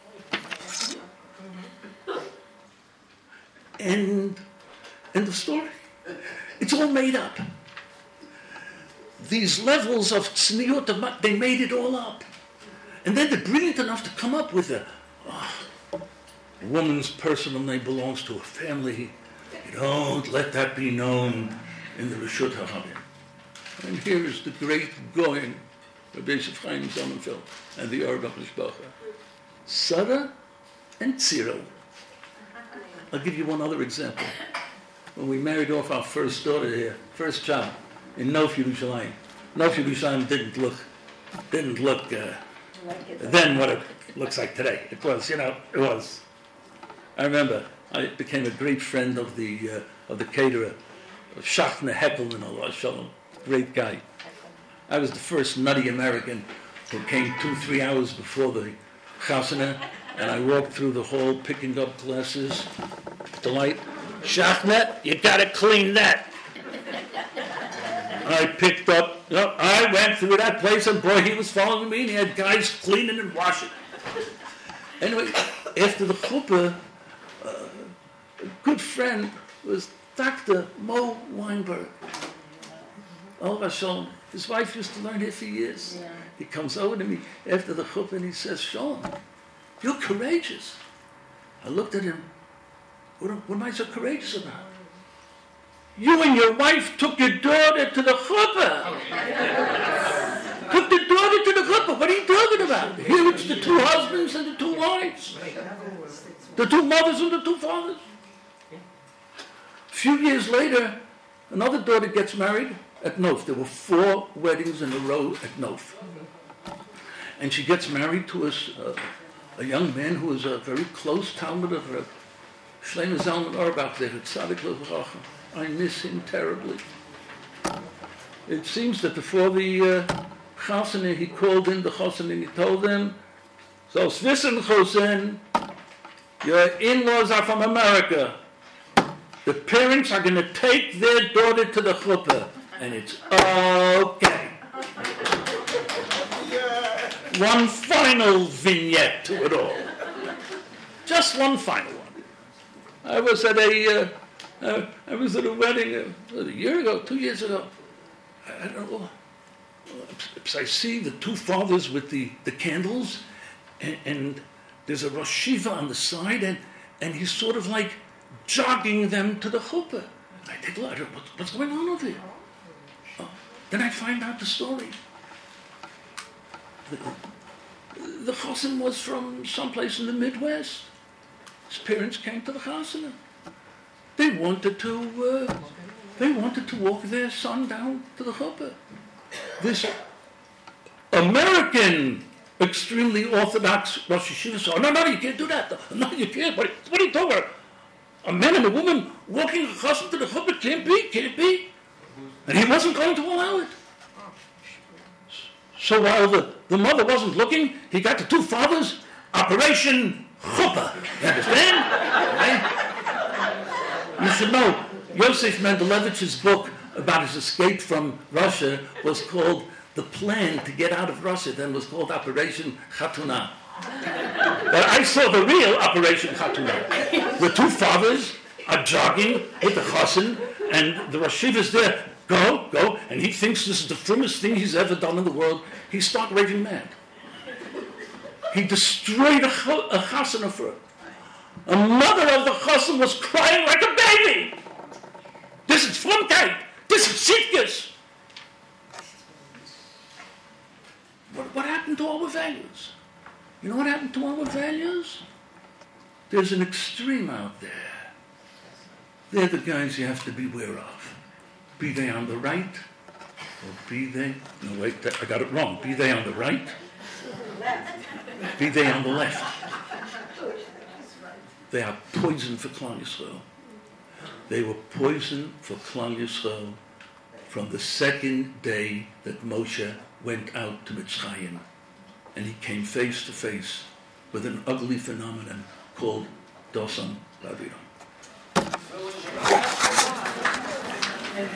And the story, it's all made up. These levels of tzniut, they made it all up. And then they're brilliant enough to come up with a woman's personal name belongs to a family. You don't let that be known in the Reshut HaRabim. And here is the great Goyen, Rabbi Yosef Chaim Sonnenfeld, and the Arba Mishpacha. Sarah and Tziro. I'll give you one other example. When we married off our first daughter here, first child, in Nof Yerushalayim. Nof Yerushalayim didn't look then what it looks like today. It was, it was. I remember I became a great friend of the caterer, Shachna Heckel in Allah Shalom, great guy. I was the first nutty American who came 2-3 hours before the chasana, and I walked through the hall picking up glasses. Delight, Shachna, you gotta clean that. I picked up, I went through that place, and boy, he was following me, and he had guys cleaning and washing. Anyway, after the chuppah, a good friend was Dr. Mo Weinberg. Oh, Hashem, his wife used to learn here for years. Yeah. He comes over to me after the chuppah, and he says, Shalom, you're courageous. I looked at him, what am I so courageous about? You and your wife took your daughter to the chuppah. Took the daughter to the chuppah. What are you talking about? Here it's the two husbands and the two wives. The two mothers and the two fathers. A few years later, another daughter gets married at Nof. There were 4 weddings in a row at Nof. And she gets married to a young man who is a very close Talmud of Reb Shlomo Zalman Auerbach there at Tzadik Levracha. I miss him terribly. It seems that before the chasana, he called in the chasana and he told them, so wissen, Chosen, your in-laws are from America. The parents are going to take their daughter to the chuppah, and it's okay. One final vignette to it all. Just one final one. I was at a wedding a year ago, 2 years ago. I don't know. I see the two fathers with the candles, and there's a Rosh Shiva on the side, and he's sort of like jogging them to the chuppah. I take a look. What's going on over here? Then I find out the story. The chosin was from someplace in the Midwest. His parents came to the chasana. They wanted to walk their son down to the chuppah. This American, extremely orthodox Rosh Hashanah said, no, you can't do that. No, you can't. What are you talking about? A man and a woman walking across to the chuppah can't be. And he wasn't going to allow it. So while the mother wasn't looking, he got the two fathers, Operation Chuppah. You understand? Right? You should know, Yosef Mendelevich's book about his escape from Russia was called The Plan to Get Out of Russia, then was called Operation Chatuna. But I saw the real Operation Chatuna. The two fathers are jogging with the chosin, and the Rosh Hashiva is there. Go, and he thinks this is the firmest thing he's ever done in the world. He starts raving mad. He destroyed a chasana for her. A mother of the chassan was crying like a baby. This is Frumkeit. This is Sitkes. What happened to our values? You know what happened to our values? There's an extreme out there. They're the guys you have to beware of. Be they on the right, or be they... No, wait, I got it wrong. Be they on the right, be they on the left. They are poison for Klal Yisrael. They were poison for Klal Yisrael from the second day that Moshe went out to Mitzrayim, and he came face to face with an ugly phenomenon called Dosan Daviram.